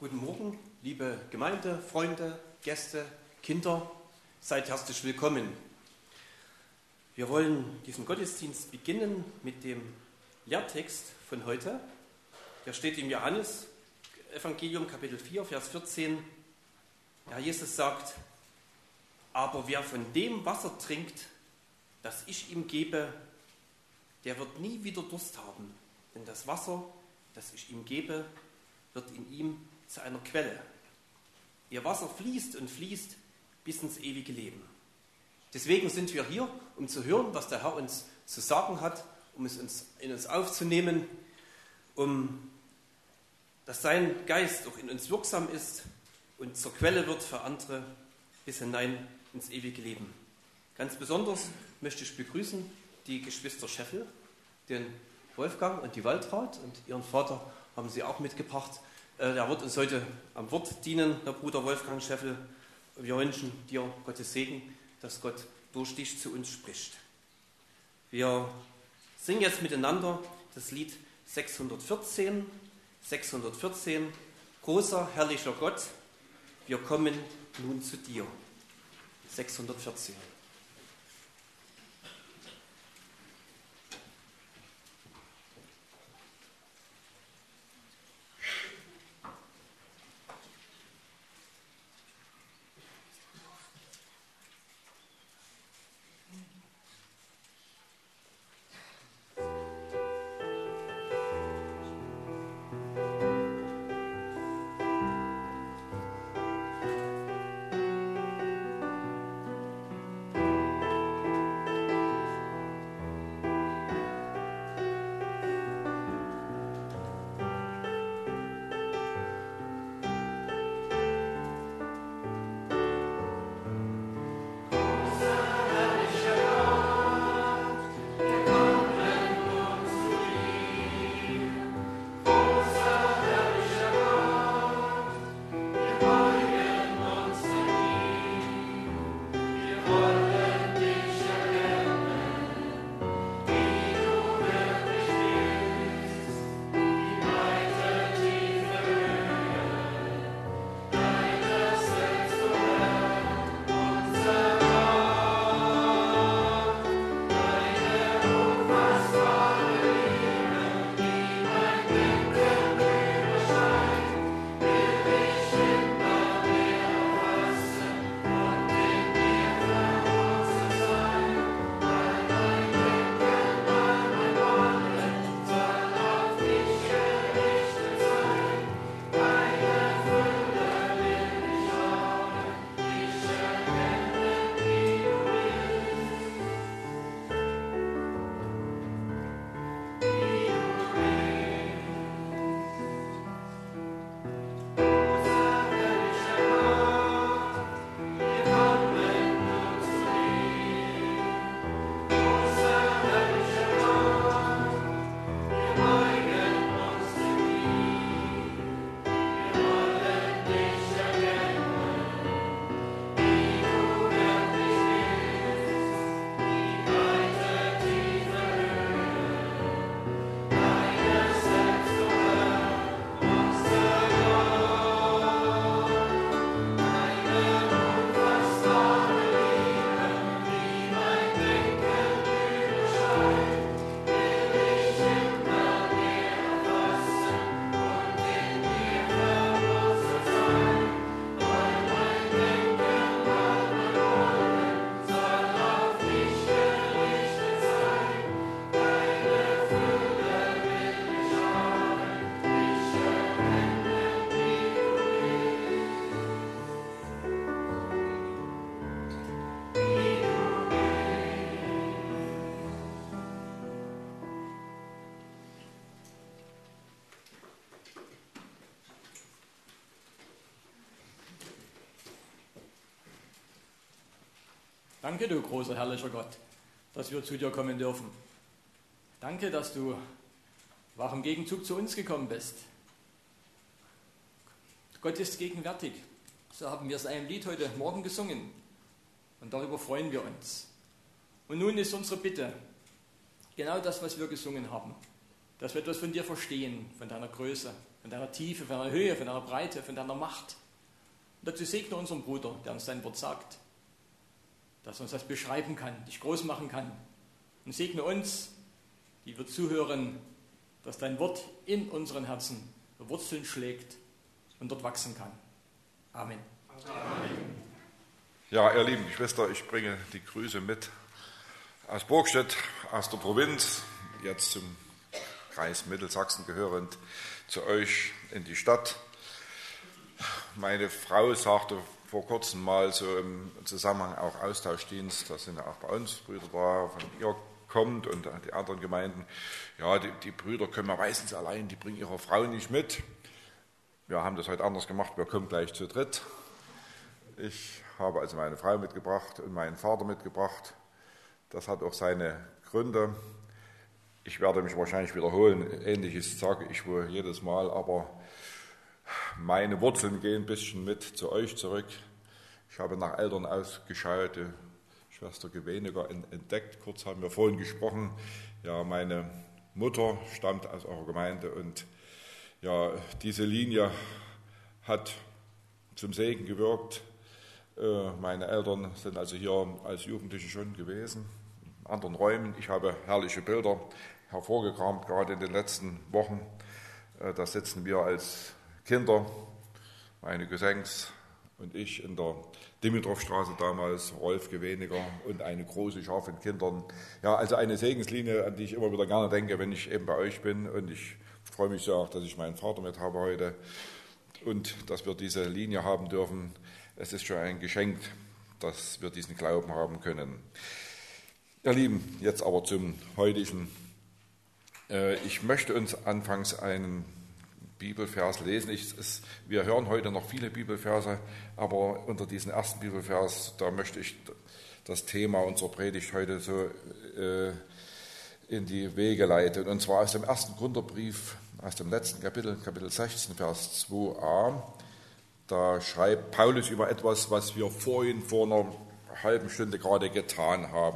Guten Morgen, liebe Gemeinde, Freunde, Gäste, Kinder, seid herzlich willkommen. Wir wollen diesen Gottesdienst beginnen mit dem Lehrtext von heute. Der steht im Johannes-Evangelium, Kapitel 4, Vers 14. Der Herr Jesus sagt: Aber wer von dem Wasser trinkt, das ich ihm gebe, der wird nie wieder Durst haben. Denn das Wasser, das ich ihm gebe, wird in ihm zu einer Quelle. Ihr Wasser fließt und fließt bis ins ewige Leben. Deswegen sind wir hier, um zu hören, was der Herr uns zu sagen hat, um es in uns aufzunehmen, dass sein Geist auch in uns wirksam ist und zur Quelle wird für andere bis hinein ins ewige Leben. Ganz besonders möchte ich begrüßen die Geschwister Scheffel, den Wolfgang und die Waltraud, und ihren Vater haben sie auch mitgebracht. Der wird uns heute am Wort dienen, der Bruder Wolfgang Scheffel. Wir wünschen dir Gottes Segen, dass Gott durch dich zu uns spricht. Wir singen jetzt miteinander das Lied 614, Großer, herrlicher Gott, wir kommen nun zu dir. 614. Danke, du großer, herrlicher Gott, dass wir zu dir kommen dürfen. Danke, dass du auch im Gegenzug zu uns gekommen bist. Gott ist gegenwärtig. So haben wir es in einem Lied heute Morgen gesungen. Und darüber freuen wir uns. Und nun ist unsere Bitte, genau das, was wir gesungen haben, dass wir etwas von dir verstehen, von deiner Größe, von deiner Tiefe, von deiner Höhe, von deiner Breite, von deiner Macht. Und dazu segne unseren Bruder, der uns dein Wort sagt, dass er uns das beschreiben kann, dich groß machen kann. Und segne uns, die wir zuhören, dass dein Wort in unseren Herzen Wurzeln schlägt und dort wachsen kann. Amen. Amen. Ja, ihr lieben Geschwister, ich bringe die Grüße mit aus Burgstedt, aus der Provinz, jetzt zum Kreis Mittelsachsen gehörend, zu euch in die Stadt. Meine Frau sagte vor kurzem mal so im Zusammenhang auch Austauschdienst, da sind ja auch bei uns Brüder da, von ihr kommt und die anderen Gemeinden, ja, die Brüder können wir meistens allein, die bringen ihre Frau nicht mit. Wir haben das heute anders gemacht, wir kommen gleich zu dritt. Ich habe also meine Frau mitgebracht und meinen Vater mitgebracht. Das hat auch seine Gründe. Ich werde mich wahrscheinlich wiederholen, Ähnliches sage ich wohl jedes Mal, aber meine Wurzeln gehen ein bisschen mit zu euch zurück. Ich habe nach Eltern ausgeschaut, die Schwester Geweniger entdeckt. Kurz haben wir vorhin gesprochen. Ja, meine Mutter stammt aus eurer Gemeinde und ja, diese Linie hat zum Segen gewirkt. Meine Eltern sind also hier als Jugendliche schon gewesen, in anderen Räumen. Ich habe herrliche Bilder hervorgekramt, gerade in den letzten Wochen. Da sitzen wir als Kinder, meine Cousins und ich in der Dimitrovstraße damals, Rolf Geweniger und eine große Schar von Kindern. Ja, also eine Segenslinie, an die ich immer wieder gerne denke, wenn ich eben bei euch bin. Und ich freue mich sehr auch, dass ich meinen Vater mit habe heute und dass wir diese Linie haben dürfen. Es ist schon ein Geschenk, dass wir diesen Glauben haben können. Ihr Lieben, jetzt aber zum heutigen. Ich möchte uns anfangs einen Bibelvers lesen. Wir hören heute noch viele Bibelverse, aber unter diesen ersten Bibelvers, da möchte ich das Thema unserer Predigt heute so in die Wege leiten. Und zwar aus dem ersten Korintherbrief, aus dem letzten Kapitel, Kapitel 16, Vers 2a. Da schreibt Paulus über etwas, was wir vorhin vor einer halben Stunde gerade getan haben.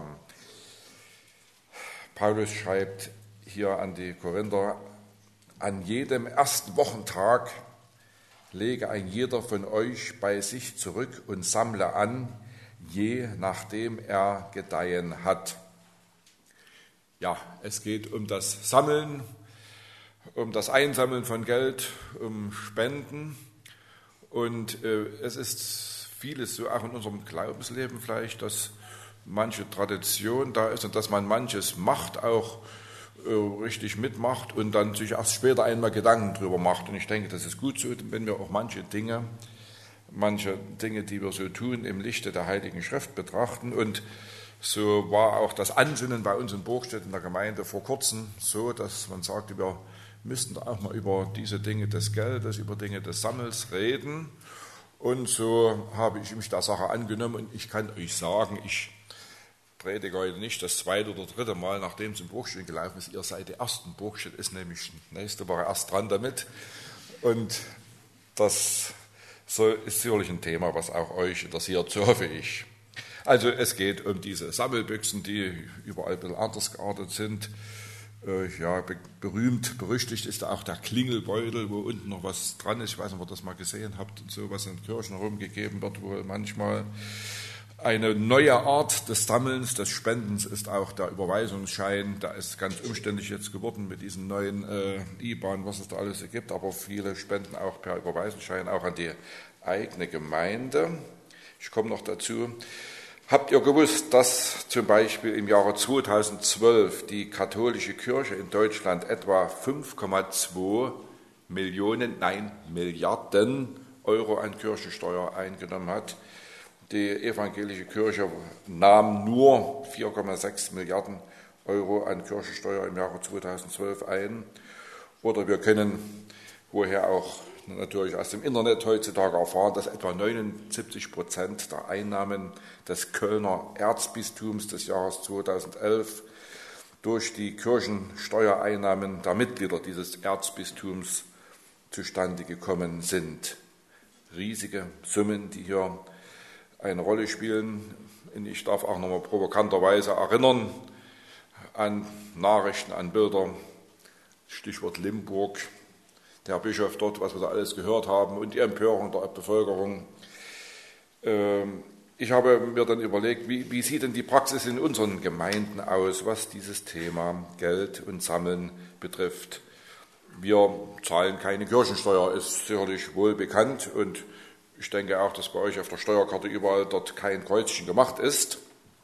Paulus schreibt hier an die Korinther: An jedem ersten Wochentag lege ein jeder von euch bei sich zurück und sammle an, je nachdem er gedeihen hat. Ja, es geht um das Sammeln, um das Einsammeln von Geld, um Spenden. Und es ist vieles so auch in unserem Glaubensleben vielleicht, dass manche Tradition da ist und dass man manches macht, auch richtig mitmacht und dann sich erst später einmal Gedanken drüber macht. Und ich denke, das ist gut so, wenn wir auch manche Dinge, die wir so tun, im Lichte der Heiligen Schrift betrachten. Und so war auch das Ansinnen bei uns in Burgstedt in der Gemeinde vor kurzem so, dass man sagte, wir müssten auch mal über diese Dinge des Geldes, über Dinge des Sammels reden. Und so habe ich mich der Sache angenommen und ich kann euch sagen, ich predige heute nicht das zweite oder dritte Mal, nachdem es in Burgstedt gelaufen ist. Ihr seid die ersten. Burgstedt ist nämlich nächste Woche erst dran damit. Und das ist sicherlich ein Thema, was auch euch interessiert, so hoffe ich. Also es geht um diese Sammelbüchsen, die überall ein bisschen anders geartet sind. Ja, berühmt, berüchtigt ist auch der Klingelbeutel, wo unten noch was dran ist. Ich weiß nicht, ob ihr das mal gesehen habt und so, was in Kirchen herumgegeben wird, wohl manchmal. Eine neue Art des Sammelns, des Spendens ist auch der Überweisungsschein. Der ist ganz umständlich jetzt geworden mit diesen neuen IBAN, was es da alles gibt. Aber viele spenden auch per Überweisungsschein, auch an die eigene Gemeinde. Ich komme noch dazu. Habt ihr gewusst, dass zum Beispiel im Jahre 2012 die katholische Kirche in Deutschland etwa 5,2 Milliarden Euro an Kirchensteuer eingenommen hat? Die evangelische Kirche nahm nur 4,6 Milliarden Euro an Kirchensteuer im Jahre 2012 ein. Oder wir können woher auch natürlich aus dem Internet heutzutage erfahren, dass etwa 79% der Einnahmen des Kölner Erzbistums des Jahres 2011 durch die Kirchensteuereinnahmen der Mitglieder dieses Erzbistums zustande gekommen sind. Riesige Summen, die hier eine Rolle spielen. Ich darf auch nochmal provokanterweise erinnern an Nachrichten, an Bilder, Stichwort Limburg, der Bischof dort, was wir da alles gehört haben und die Empörung der Bevölkerung. Ich habe mir dann überlegt, wie sieht denn die Praxis in unseren Gemeinden aus, was dieses Thema Geld und Sammeln betrifft. Wir zahlen keine Kirchensteuer, ist sicherlich wohl bekannt, und ich denke auch, dass bei euch auf der Steuerkarte überall dort kein Kreuzchen gemacht ist.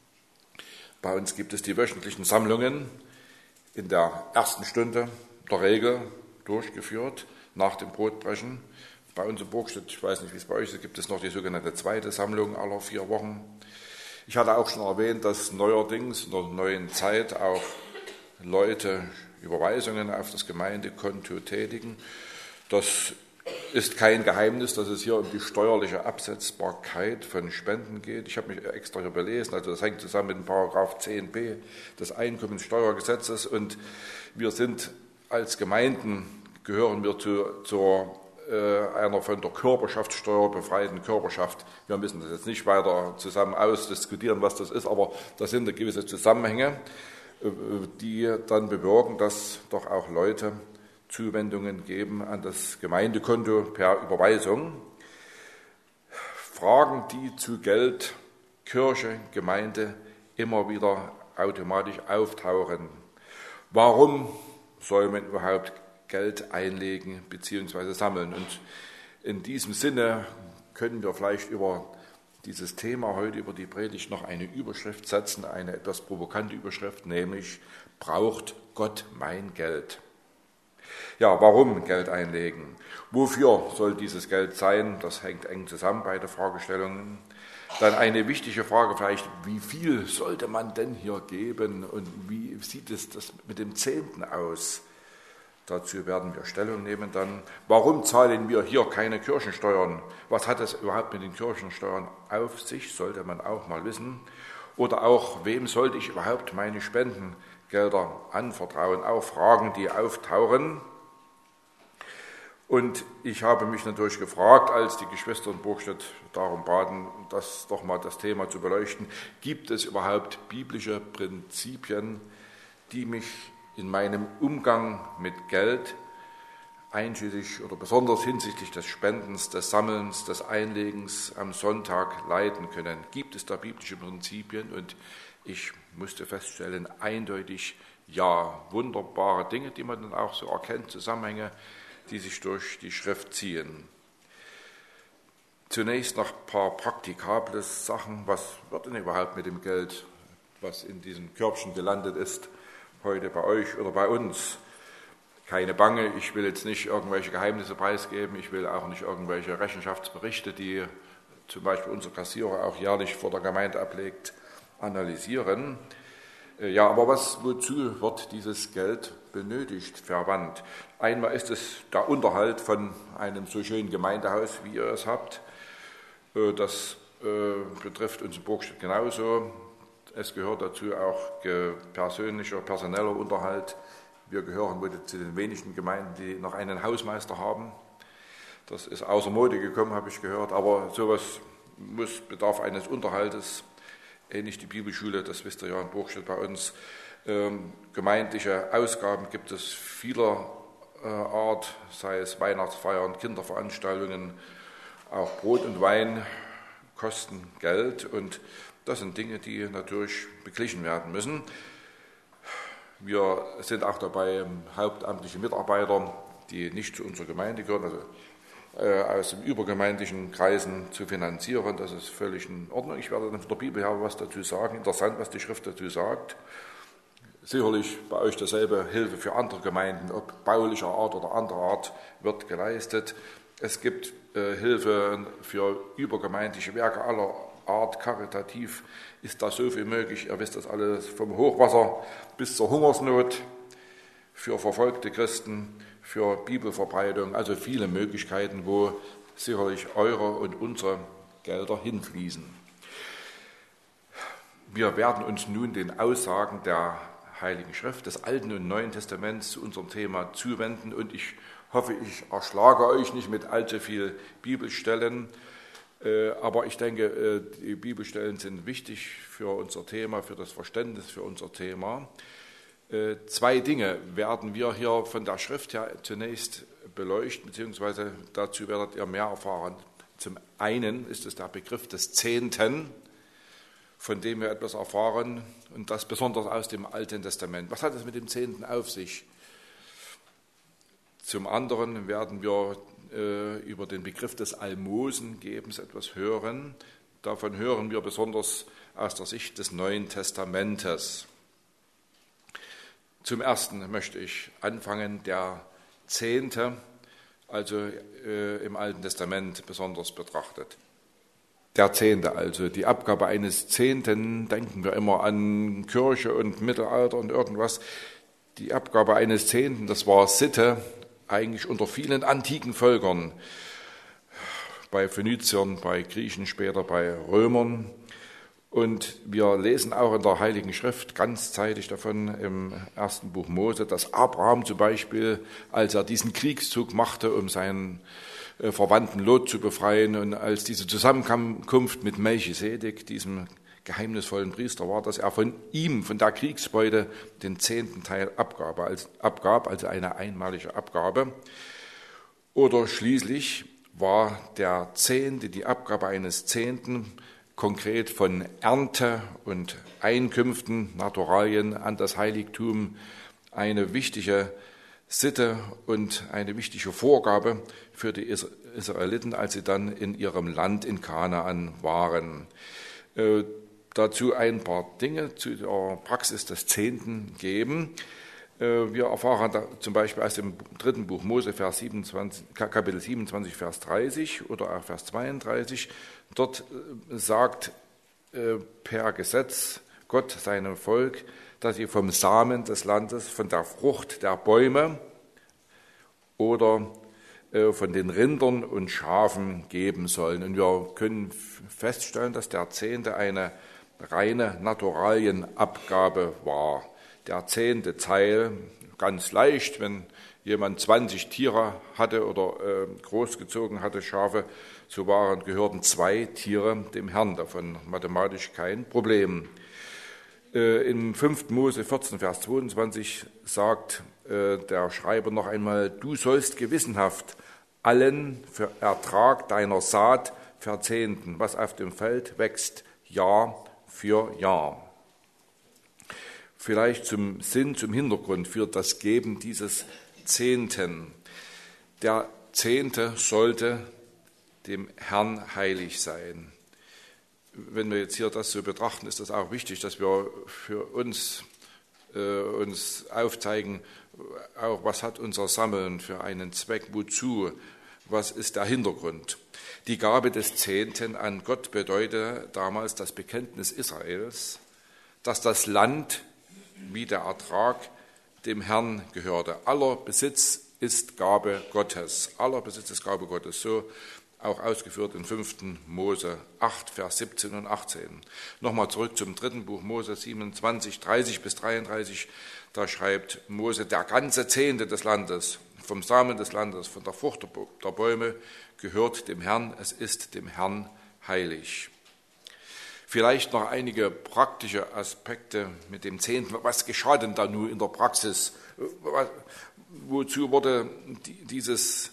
Bei uns gibt es die wöchentlichen Sammlungen in der ersten Stunde der Regel durchgeführt, nach dem Brotbrechen. Bei uns in Burgstedt, ich weiß nicht, wie es bei euch ist, gibt es noch die sogenannte zweite Sammlung aller 4 Wochen. Ich hatte auch schon erwähnt, dass neuerdings in der neuen Zeit auch Leute Überweisungen auf das Gemeindekonto tätigen. Das ist kein Geheimnis, dass es hier um die steuerliche Absetzbarkeit von Spenden geht. Ich habe mich extra hier belesen, also das hängt zusammen mit dem Paragraph 10b des Einkommenssteuergesetzes, und wir sind als Gemeinden, gehören wir zu einer von der Körperschaftssteuer befreiten Körperschaft. Wir müssen das jetzt nicht weiter zusammen ausdiskutieren, was das ist, aber das sind gewisse Zusammenhänge, die dann bewirken, dass doch auch Leute Zuwendungen geben an das Gemeindekonto per Überweisung. Fragen, die zu Geld, Kirche, Gemeinde immer wieder automatisch auftauchen. Warum soll man überhaupt Geld einlegen bzw. sammeln? Und in diesem Sinne können wir vielleicht über dieses Thema heute, über die Predigt, noch eine Überschrift setzen, eine etwas provokante Überschrift, nämlich: Braucht Gott mein Geld? Ja, warum Geld einlegen? Wofür soll dieses Geld sein? Das hängt eng zusammen, beide Fragestellungen. Dann eine wichtige Frage vielleicht: Wie viel sollte man denn hier geben und wie sieht es das mit dem Zehnten aus? Dazu werden wir Stellung nehmen dann. Warum zahlen wir hier keine Kirchensteuern? Was hat es überhaupt mit den Kirchensteuern auf sich? Sollte man auch mal wissen. Oder auch, wem sollte ich überhaupt meine Spendengelder anvertrauen? Auch Fragen, die auftauchen. Und ich habe mich natürlich gefragt, als die Geschwister in Burgstedt darum baten, das doch mal das Thema zu beleuchten: Gibt es überhaupt biblische Prinzipien, die mich in meinem Umgang mit Geld, einschließlich oder besonders hinsichtlich des Spendens, des Sammelns, des Einlegens am Sonntag leiten können? Gibt es da biblische Prinzipien? Und ich musste feststellen, eindeutig ja. Wunderbare Dinge, die man dann auch so erkennt, Zusammenhänge, die sich durch die Schrift ziehen. Zunächst noch ein paar praktikable Sachen. Was wird denn überhaupt mit dem Geld, was in diesem Körbchen gelandet ist, heute bei euch oder bei uns? Keine Bange, ich will jetzt nicht irgendwelche Geheimnisse preisgeben, ich will auch nicht irgendwelche Rechenschaftsberichte, die zum Beispiel unser Kassierer auch jährlich vor der Gemeinde ablegt, analysieren. Ja, aber wozu wird dieses Geld benötigt, verwandt? Einmal ist es der Unterhalt von einem so schönen Gemeindehaus, wie ihr es habt. Das betrifft uns in Burgstedt genauso. Es gehört dazu auch personeller Unterhalt. Wir gehören wohl zu den wenigen Gemeinden, die noch einen Hausmeister haben. Das ist außer Mode gekommen, habe ich gehört, aber sowas bedarf eines Unterhaltes. Ähnlich die Bibelschule, das wisst ihr ja in Burgstedt bei uns. Gemeindliche Ausgaben gibt es vieler Art, sei es Weihnachtsfeiern, Kinderveranstaltungen, auch Brot und Wein kosten Geld, und das sind Dinge, die natürlich beglichen werden müssen. Wir sind auch dabei, hauptamtliche Mitarbeiter, die nicht zu unserer Gemeinde gehören, also aus den übergemeindlichen Kreisen zu finanzieren. Das ist völlig in Ordnung. Ich werde dann von der Bibel her was dazu sagen. Interessant, was die Schrift dazu sagt. Sicherlich bei euch dasselbe: Hilfe für andere Gemeinden, ob baulicher Art oder anderer Art, wird geleistet. Es gibt Hilfe für übergemeindliche Werke aller Art, karitativ ist da so viel möglich. Ihr wisst das alles, vom Hochwasser bis zur Hungersnot, für verfolgte Christen, für Bibelverbreitung, also viele Möglichkeiten, wo sicherlich eure und unsere Gelder hinfließen. Wir werden uns nun den Aussagen der Heiligen Schrift, des Alten und Neuen Testaments, zu unserem Thema zuwenden, und ich hoffe, ich erschlage euch nicht mit allzu viel Bibelstellen, aber ich denke, die Bibelstellen sind wichtig für unser Thema, für das Verständnis für unser Thema. 2 Dinge werden wir hier von der Schrift her zunächst beleuchten, beziehungsweise dazu werdet ihr mehr erfahren. Zum einen ist es der Begriff des Zehnten, von dem wir etwas erfahren, und das besonders aus dem Alten Testament. Was hat es mit dem Zehnten auf sich? Zum anderen werden wir über den Begriff des Almosengebens etwas hören. Davon hören wir besonders aus der Sicht des Neuen Testamentes. Zum Ersten möchte ich anfangen, der Zehnte, also im Alten Testament besonders betrachtet. Der Zehnte, also die Abgabe eines Zehnten, denken wir immer an Kirche und Mittelalter und irgendwas. Die Abgabe eines Zehnten, das war Sitte eigentlich unter vielen antiken Völkern, bei Phöniziern, bei Griechen, später bei Römern. Und wir lesen auch in der Heiligen Schrift ganzzeitig davon im ersten Buch Mose, dass Abraham zum Beispiel, als er diesen Kriegszug machte, um seinen Verwandten Lot zu befreien, und als diese Zusammenkunft mit Melchisedek, diesem geheimnisvollen Priester, war, dass er von der Kriegsbeute, den 10. Teil abgab, also eine einmalige Abgabe. Oder schließlich war der 10., die Abgabe eines 10., konkret von Ernte und Einkünften, Naturalien an das Heiligtum, eine wichtige Sitte und eine wichtige Vorgabe für die Israeliten, als sie dann in ihrem Land in Kanaan waren. Dazu ein paar Dinge zu der Praxis des 10. geben. Wir erfahren da zum Beispiel aus dem 3. Buch Mose, Kapitel 27, Vers 30 oder auch Vers 32. Dort sagt per Gesetz Gott seinem Volk, dass sie vom Samen des Landes, von der Frucht der Bäume oder von den Rindern und Schafen geben sollen. Und wir können feststellen, dass der 10. eine reine Naturalienabgabe war. Der 10. Teil, ganz leicht, wenn jemand 20 Tiere hatte oder großgezogen hatte, Schafe, so gehörten 2 Tiere dem Herrn, davon mathematisch kein Problem. In 5. Mose 14, Vers 22 sagt der Schreiber noch einmal, du sollst gewissenhaft allen für Ertrag deiner Saat verzehnten, was auf dem Feld wächst, Jahr für Jahr. Vielleicht zum Hintergrund für das Geben dieses 10. Der 10. sollte dem Herrn heilig sein. Wenn wir jetzt hier das so betrachten, ist das auch wichtig, dass wir für uns aufzeigen, auch was hat unser Sammeln für einen Zweck, wozu, was ist der Hintergrund. Die Gabe des 10. an Gott bedeutete damals das Bekenntnis Israels, dass das Land wie der Ertrag dem Herrn gehörte. Aller Besitz ist Gabe Gottes. Aller Besitz ist Gabe Gottes. So auch ausgeführt in 5. Mose 8, Vers 17 und 18. Nochmal zurück zum 3. Buch Mose 27, 30 bis 33. Da schreibt Mose, der ganze 10. des Landes, vom Samen des Landes, von der Frucht der Bäume, gehört dem Herrn. Es ist dem Herrn heilig. Vielleicht noch einige praktische Aspekte mit dem 10. Was geschah denn da nun in der Praxis? Wozu wurden diese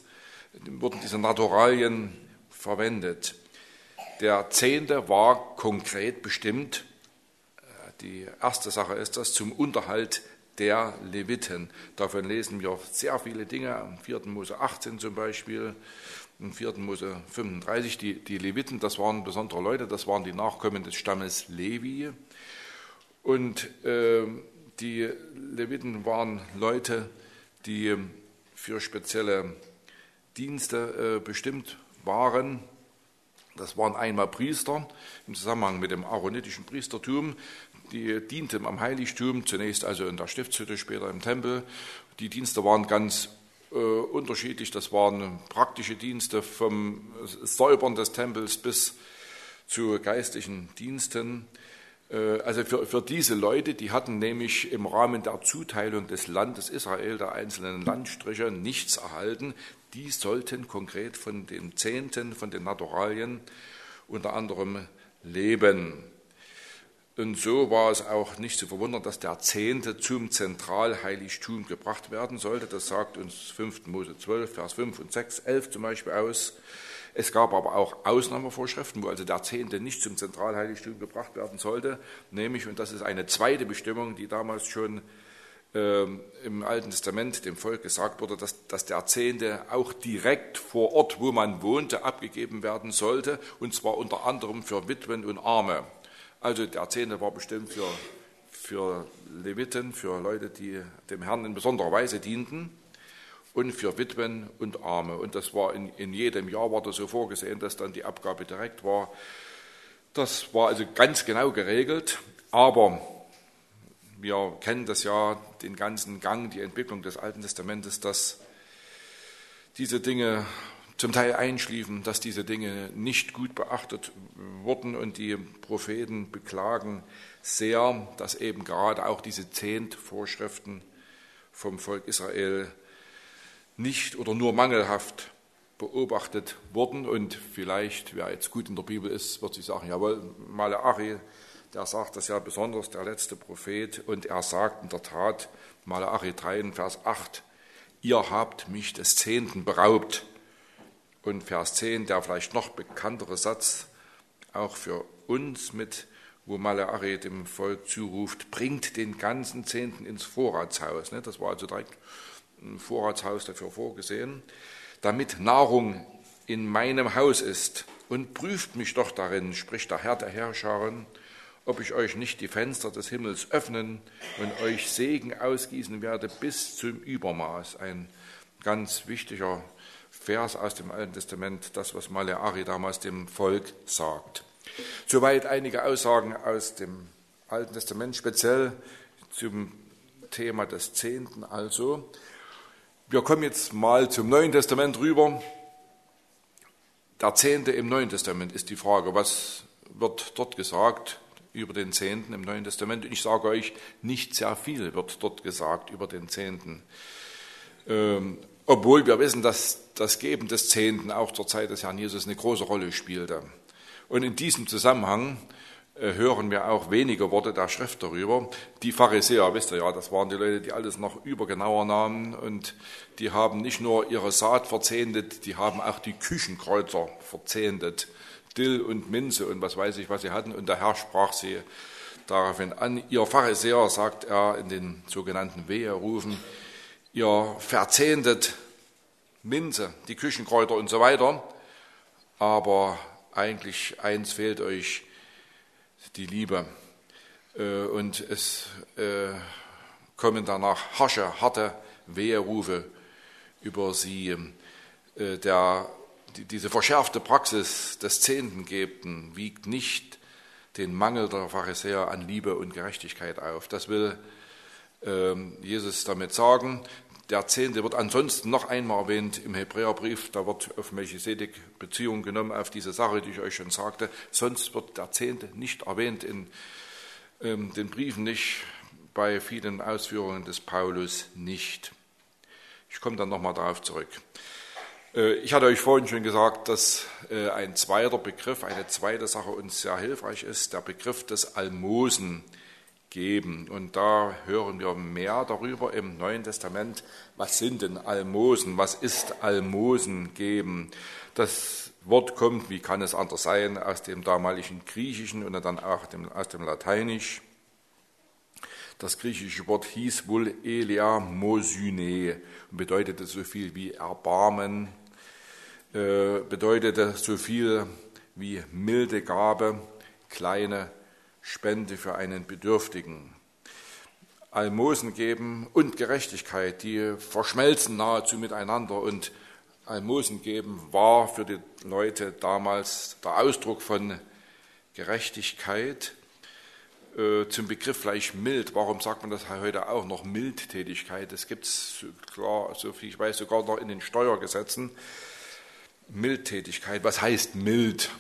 Naturalien verwendet? Der 10. war konkret bestimmt. Die erste Sache ist das zum Unterhalt der Leviten. Davon lesen wir sehr viele Dinge, im 4. Mose 18 zum Beispiel, im 4. Mose 35. Die Leviten, das waren besondere Leute, das waren die Nachkommen des Stammes Levi. Und die Leviten waren Leute, die für spezielle Dienste bestimmt waren. Das waren einmal Priester im Zusammenhang mit dem aaronitischen Priestertum. Die dienten am Heiligtum, zunächst also in der Stiftshütte, später im Tempel. Die Dienste waren ganz unterschiedlich. Das waren praktische Dienste vom Säubern des Tempels bis zu geistlichen Diensten. Also für diese Leute, die hatten nämlich im Rahmen der Zuteilung des Landes Israel, der einzelnen Landstriche, nichts erhalten. Die sollten konkret von den 10., von den Naturalien unter anderem leben. Und so war es auch nicht zu verwundern, dass der Zehnte zum Zentralheiligtum gebracht werden sollte. Das sagt uns 5. Mose 12, Vers 5 und 6, 11 zum Beispiel aus. Es gab aber auch Ausnahmevorschriften, wo also der Zehnte nicht zum Zentralheiligtum gebracht werden sollte, nämlich, und das ist eine zweite Bestimmung, die damals schon im Alten Testament dem Volk gesagt wurde, dass der Zehnte auch direkt vor Ort, wo man wohnte, abgegeben werden sollte, und zwar unter anderem für Witwen und Arme. Also der Zehnte war bestimmt für Leviten, für Leute, die dem Herrn in besonderer Weise dienten, und für Witwen und Arme. Und das war in jedem Jahr war das so vorgesehen, dass dann die Abgabe direkt war. Das war also ganz genau geregelt, aber wir kennen das ja, den ganzen Gang, die Entwicklung des Alten Testamentes, dass diese Dinge zum Teil einschliefen, dass diese Dinge nicht gut beachtet wurden, und die Propheten beklagen sehr, dass eben gerade auch diese Zehntvorschriften vom Volk Israel nicht oder nur mangelhaft beobachtet wurden. Und vielleicht, wer jetzt gut in der Bibel ist, wird sich sagen, jawohl, Maleachi, der sagt das ja besonders, der letzte Prophet, und er sagt in der Tat, Maleachi 3, Vers 8, ihr habt mich des Zehnten beraubt. Und Vers 10, der vielleicht noch bekanntere Satz, auch für uns mit, wo Maleachi dem Volk zuruft, bringt den ganzen Zehnten ins Vorratshaus. Das war also direkt ein Vorratshaus dafür vorgesehen, damit Nahrung in meinem Haus ist. Und prüft mich doch darin, spricht der Herr der Herrscharen, ob ich euch nicht die Fenster des Himmels öffnen und euch Segen ausgießen werde bis zum Übermaß. Ein ganz wichtiger Vers aus dem Alten Testament, das, was Maleachi damals dem Volk sagt. Soweit einige Aussagen aus dem Alten Testament, speziell zum Thema des Zehnten also. Wir kommen jetzt mal zum Neuen Testament rüber. Der Zehnte im Neuen Testament ist die Frage, was wird dort gesagt über den Zehnten im Neuen Testament? Und ich sage euch, nicht sehr viel wird dort gesagt über den Zehnten. Obwohl wir wissen, dass das Geben des Zehnten auch zur Zeit des Herrn Jesus eine große Rolle spielte. Und in diesem Zusammenhang hören wir auch wenige Worte der Schrift darüber. Die Pharisäer, wisst ihr ja, das waren die Leute, die alles noch übergenauer nahmen, und die haben nicht nur ihre Saat verzehntet, die haben auch die Küchenkräuter verzehntet, Dill und Minze und was weiß ich, was sie hatten. Und der Herr sprach sie daraufhin an. Ihr Pharisäer, sagt er in den sogenannten Weherufen, ihr verzehntet Minze, die Küchenkräuter und so weiter, aber eigentlich eins fehlt euch, die Liebe. Und es kommen danach harsche, harte Weherufe über sie. Diese verschärfte Praxis des Zehntengebten wiegt nicht den Mangel der Pharisäer an Liebe und Gerechtigkeit auf. Das will Jesus damit sagen. Der Zehnte wird ansonsten noch einmal erwähnt im Hebräerbrief. Da wird auf Melchisedek Beziehung genommen auf diese Sache, die ich euch schon sagte. Sonst wird der Zehnte nicht erwähnt in den Briefen, nicht bei vielen Ausführungen des Paulus nicht. Ich komme dann nochmal darauf zurück. Ich hatte euch vorhin schon gesagt, dass ein zweiter Begriff, eine zweite Sache uns sehr hilfreich ist, der Begriff des Almosen geben. Und da hören wir mehr darüber im Neuen Testament. Was sind denn Almosen? Was ist Almosen geben? Das Wort kommt, wie kann es anders sein, aus dem damaligen Griechischen und dann auch aus dem Lateinisch. Das griechische Wort hieß wohl Eleamosyne und bedeutete so viel wie Erbarmen, bedeutete so viel wie milde Gabe, kleine Spende für einen Bedürftigen. Almosen geben und Gerechtigkeit, die verschmelzen nahezu miteinander, und Almosen geben war für die Leute damals der Ausdruck von Gerechtigkeit. Zum Begriff vielleicht mild, warum sagt man das heute auch noch, Mildtätigkeit? Das gibt es, klar, so viel ich weiß, sogar noch in den Steuergesetzen. Mildtätigkeit, was heißt mild?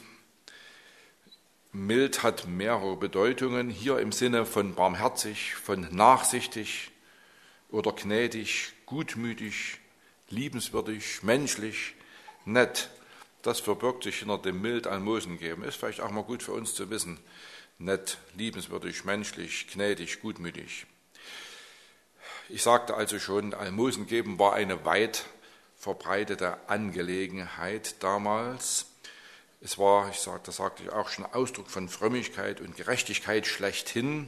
Mild hat mehrere Bedeutungen, hier im Sinne von barmherzig, von nachsichtig oder gnädig, gutmütig, liebenswürdig, menschlich, nett. Das verbirgt sich hinter dem mild Almosen geben. Ist vielleicht auch mal gut für uns zu wissen. nett, liebenswürdig, menschlich, gnädig, gutmütig. Ich sagte also schon, Almosen geben war eine weit verbreitete Angelegenheit damals. Es war, das sagte ich auch schon, Ausdruck von Frömmigkeit und Gerechtigkeit schlechthin.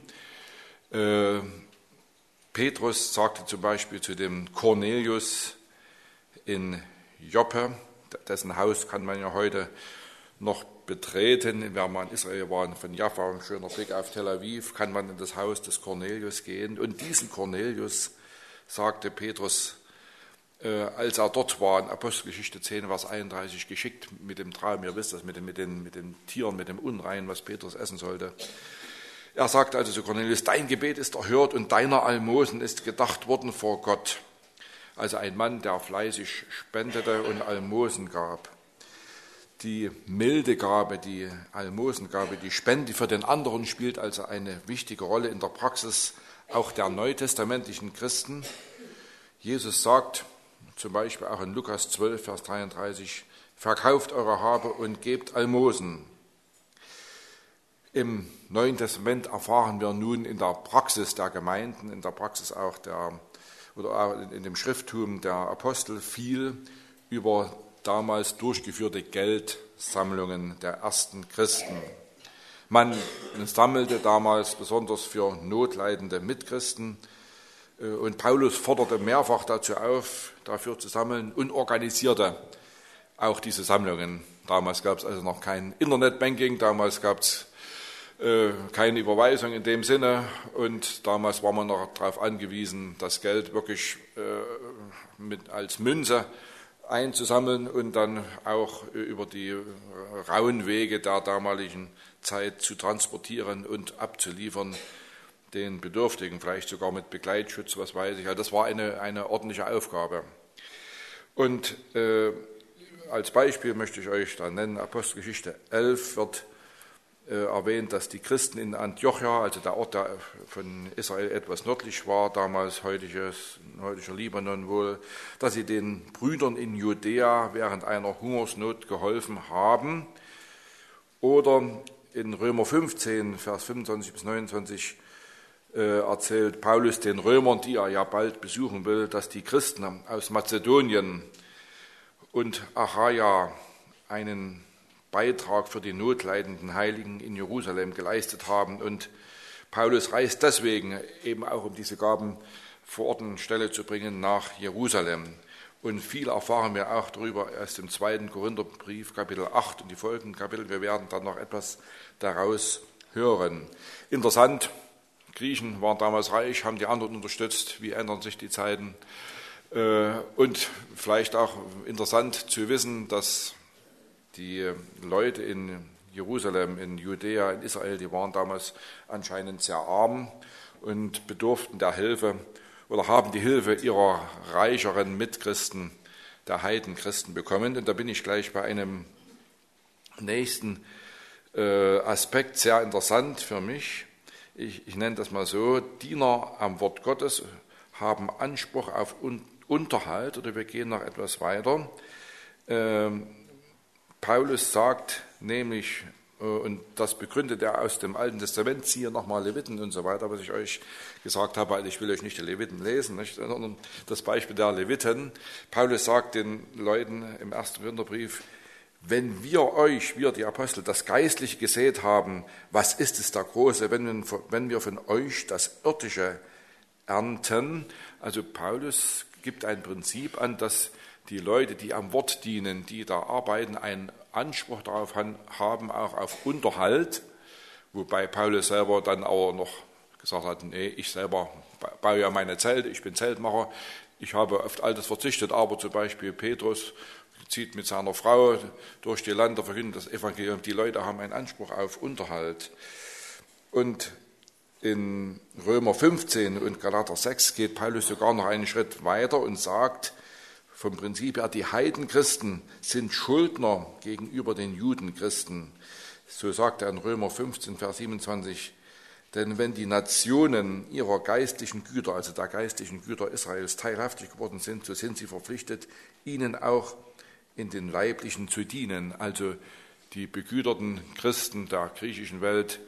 Petrus sagte zum Beispiel zu dem Cornelius in Joppe, dessen Haus kann man ja heute noch betreten. Wenn man in Israel war, von Jaffa, ein schöner Blick auf Tel Aviv, kann man in das Haus des Cornelius gehen. Und diesen Cornelius sagte Petrus, als er dort war, in Apostelgeschichte 10, Vers 31, geschickt mit dem Traum, ihr wisst das, mit den Tieren, mit dem Unrein, was Petrus essen sollte. Er sagte also zu Cornelius, dein Gebet ist erhört und deiner Almosen ist gedacht worden vor Gott. Also ein Mann, der fleißig spendete und Almosen gab. Die milde Gabe, die Almosengabe, die Spende für den anderen spielt also eine wichtige Rolle in der Praxis auch der neutestamentlichen Christen. Jesus sagt zum Beispiel auch in Lukas 12, Vers 33, verkauft eure Habe und gebt Almosen. Im Neuen Testament erfahren wir nun in der Praxis der Gemeinden, in der Praxis auch auch in dem Schrifttum der Apostel viel über damals durchgeführte Geldsammlungen der ersten Christen. Man sammelte damals besonders für notleidende Mitchristen und Paulus forderte mehrfach dazu auf, dafür zu sammeln und organisierte auch diese Sammlungen. Damals gab es also noch kein Internetbanking, damals gab es keine Überweisung in dem Sinne und damals war man noch darauf angewiesen, das Geld wirklich als Münze einzusammeln und dann auch über die rauen Wege der damaligen Zeit zu transportieren und abzuliefern den Bedürftigen, vielleicht sogar mit Begleitschutz, was weiß ich. Also das war eine ordentliche Aufgabe. Und als Beispiel möchte ich euch da nennen, Apostelgeschichte 11 wird erwähnt, dass die Christen in Antiochia, also der Ort, der von Israel etwas nördlich war, damals heutiger Libanon wohl, dass sie den Brüdern in Judäa während einer Hungersnot geholfen haben. Oder in Römer 15, Vers 25 bis 29 erzählt Paulus den Römern, die er ja bald besuchen will, dass die Christen aus Mazedonien und Achaia einen Beitrag für die notleidenden Heiligen in Jerusalem geleistet haben. Und Paulus reist deswegen eben auch, um diese Gaben vor Ort und Stelle zu bringen, nach Jerusalem. Und viel erfahren wir auch darüber erst im 2. Korintherbrief, Kapitel 8 und die folgenden Kapitel. Wir werden dann noch etwas daraus hören. Interessant, Griechen waren damals reich, haben die anderen unterstützt. Wie ändern sich die Zeiten? Und vielleicht auch interessant zu wissen, dass die Leute in Jerusalem, in Judäa, in Israel, die waren damals anscheinend sehr arm und bedurften der Hilfe oder haben die Hilfe ihrer reicheren Mitchristen, der Heidenchristen bekommen. Und da bin ich gleich bei einem nächsten Aspekt, sehr interessant für mich. Ich nenne das mal so, Diener am Wort Gottes haben Anspruch auf Unterhalt, oder wir gehen noch etwas weiter. Paulus sagt nämlich, und das begründet er aus dem Alten Testament, siehe nochmal Leviten und so weiter, was ich euch gesagt habe, weil ich will euch nicht die Leviten lesen, nicht, sondern das Beispiel der Leviten. Paulus sagt den Leuten im 1. Korintherbrief, wenn wir die Apostel, das Geistliche gesät haben, was ist es der Große, wenn wir von euch das Irdische ernten? Also Paulus gibt ein Prinzip an, dass die Leute, die am Wort dienen, die da arbeiten, einen Anspruch darauf haben, auch auf Unterhalt, wobei Paulus selber dann aber noch gesagt hat, nee, ich selber baue ja meine Zelte, ich bin Zeltmacher, ich habe auf all das verzichtet, aber zum Beispiel Petrus zieht mit seiner Frau durch die Lande, verkündet das Evangelium, die Leute haben einen Anspruch auf Unterhalt. Und in Römer 15 und Galater 6 geht Paulus sogar noch einen Schritt weiter und sagt, vom Prinzip her, die Heidenchristen sind Schuldner gegenüber den Judenchristen. So sagt er in Römer 15, Vers 27, denn wenn die Nationen ihrer geistlichen Güter, also der geistlichen Güter Israels, teilhaftig geworden sind, so sind sie verpflichtet, ihnen auch in den Leiblichen zu dienen. Also die begüterten Christen der griechischen Welt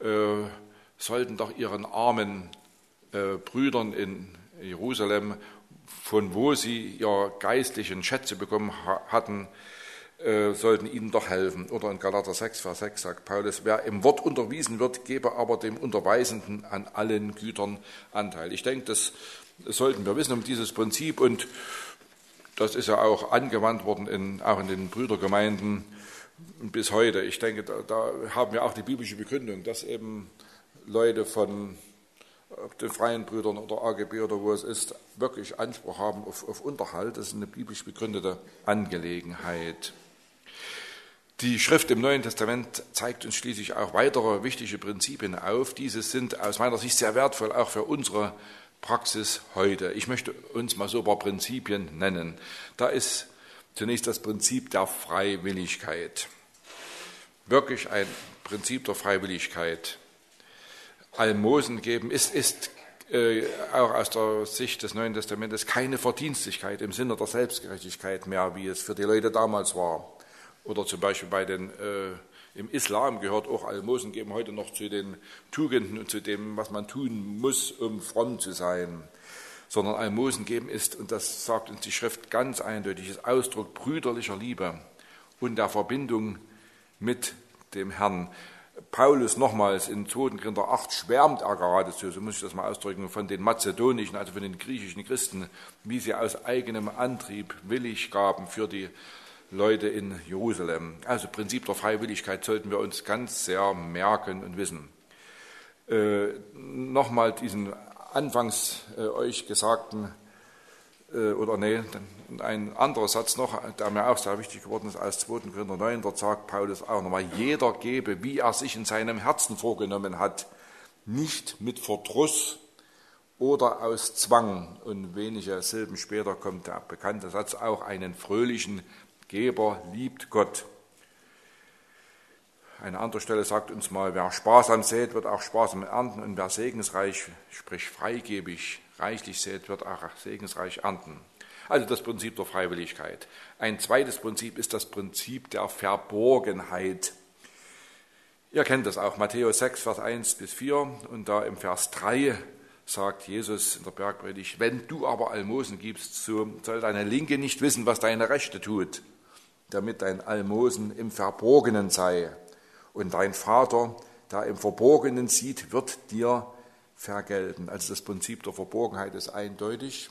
sollten doch ihren armen Brüdern in Jerusalem, von wo sie ihre geistlichen Schätze bekommen hatten, sollten ihnen doch helfen. Oder in Galater 6, Vers 6 sagt Paulus, wer im Wort unterwiesen wird, gebe aber dem Unterweisenden an allen Gütern Anteil. Ich denke, das sollten wir wissen um dieses Prinzip, und das ist ja auch angewandt worden, auch in den Brüdergemeinden bis heute. Ich denke, da haben wir auch die biblische Begründung, dass eben Leute von den Freien Brüdern oder AGB oder wo es ist, wirklich Anspruch haben auf Unterhalt. Das ist eine biblisch begründete Angelegenheit. Die Schrift im Neuen Testament zeigt uns schließlich auch weitere wichtige Prinzipien auf. Diese sind aus meiner Sicht sehr wertvoll, auch für unsere Praxis heute. Ich möchte uns mal so ein paar Prinzipien nennen. Da ist zunächst das Prinzip der Freiwilligkeit. Wirklich ein Prinzip der Freiwilligkeit. Almosen geben ist auch aus der Sicht des Neuen Testamentes keine Verdienstlichkeit im Sinne der Selbstgerechtigkeit mehr, wie es für die Leute damals war. Oder zum Beispiel im Islam gehört auch Almosen geben heute noch zu den Tugenden und zu dem, was man tun muss, um fromm zu sein. Sondern Almosen geben ist, und das sagt uns die Schrift ganz eindeutig, ist Ausdruck brüderlicher Liebe und der Verbindung mit dem Herrn. Paulus nochmals in 2. Korinther 8 schwärmt er geradezu, so muss ich das mal ausdrücken, von den mazedonischen, also von den griechischen Christen, wie sie aus eigenem Antrieb willig gaben für die Leute in Jerusalem. Also Prinzip der Freiwilligkeit sollten wir uns ganz sehr merken und wissen. Nochmal diesen anfangs euch gesagten, ein anderer Satz noch, der mir auch sehr wichtig geworden ist, aus 2. Korinther 9, dort sagt Paulus auch nochmal, jeder gebe, wie er sich in seinem Herzen vorgenommen hat, nicht mit Verdruss oder aus Zwang. Und wenige Silben später kommt der bekannte Satz, auch einen fröhlichen Geber liebt Gott. Eine andere Stelle sagt uns mal, wer sparsam sät, wird auch sparsam ernten, und wer segensreich, sprich freigebig, reichlich sät, wird auch segensreich ernten. Also das Prinzip der Freiwilligkeit. Ein zweites Prinzip ist das Prinzip der Verborgenheit. Ihr kennt das auch, Matthäus 6, Vers 1 bis 4, und da im Vers 3 sagt Jesus in der Bergpredigt, wenn du aber Almosen gibst, so soll deine Linke nicht wissen, was deine Rechte tut, damit dein Almosen im Verborgenen sei. Und dein Vater, der im Verborgenen sieht, wird dir vergelten. Also das Prinzip der Verborgenheit ist eindeutig.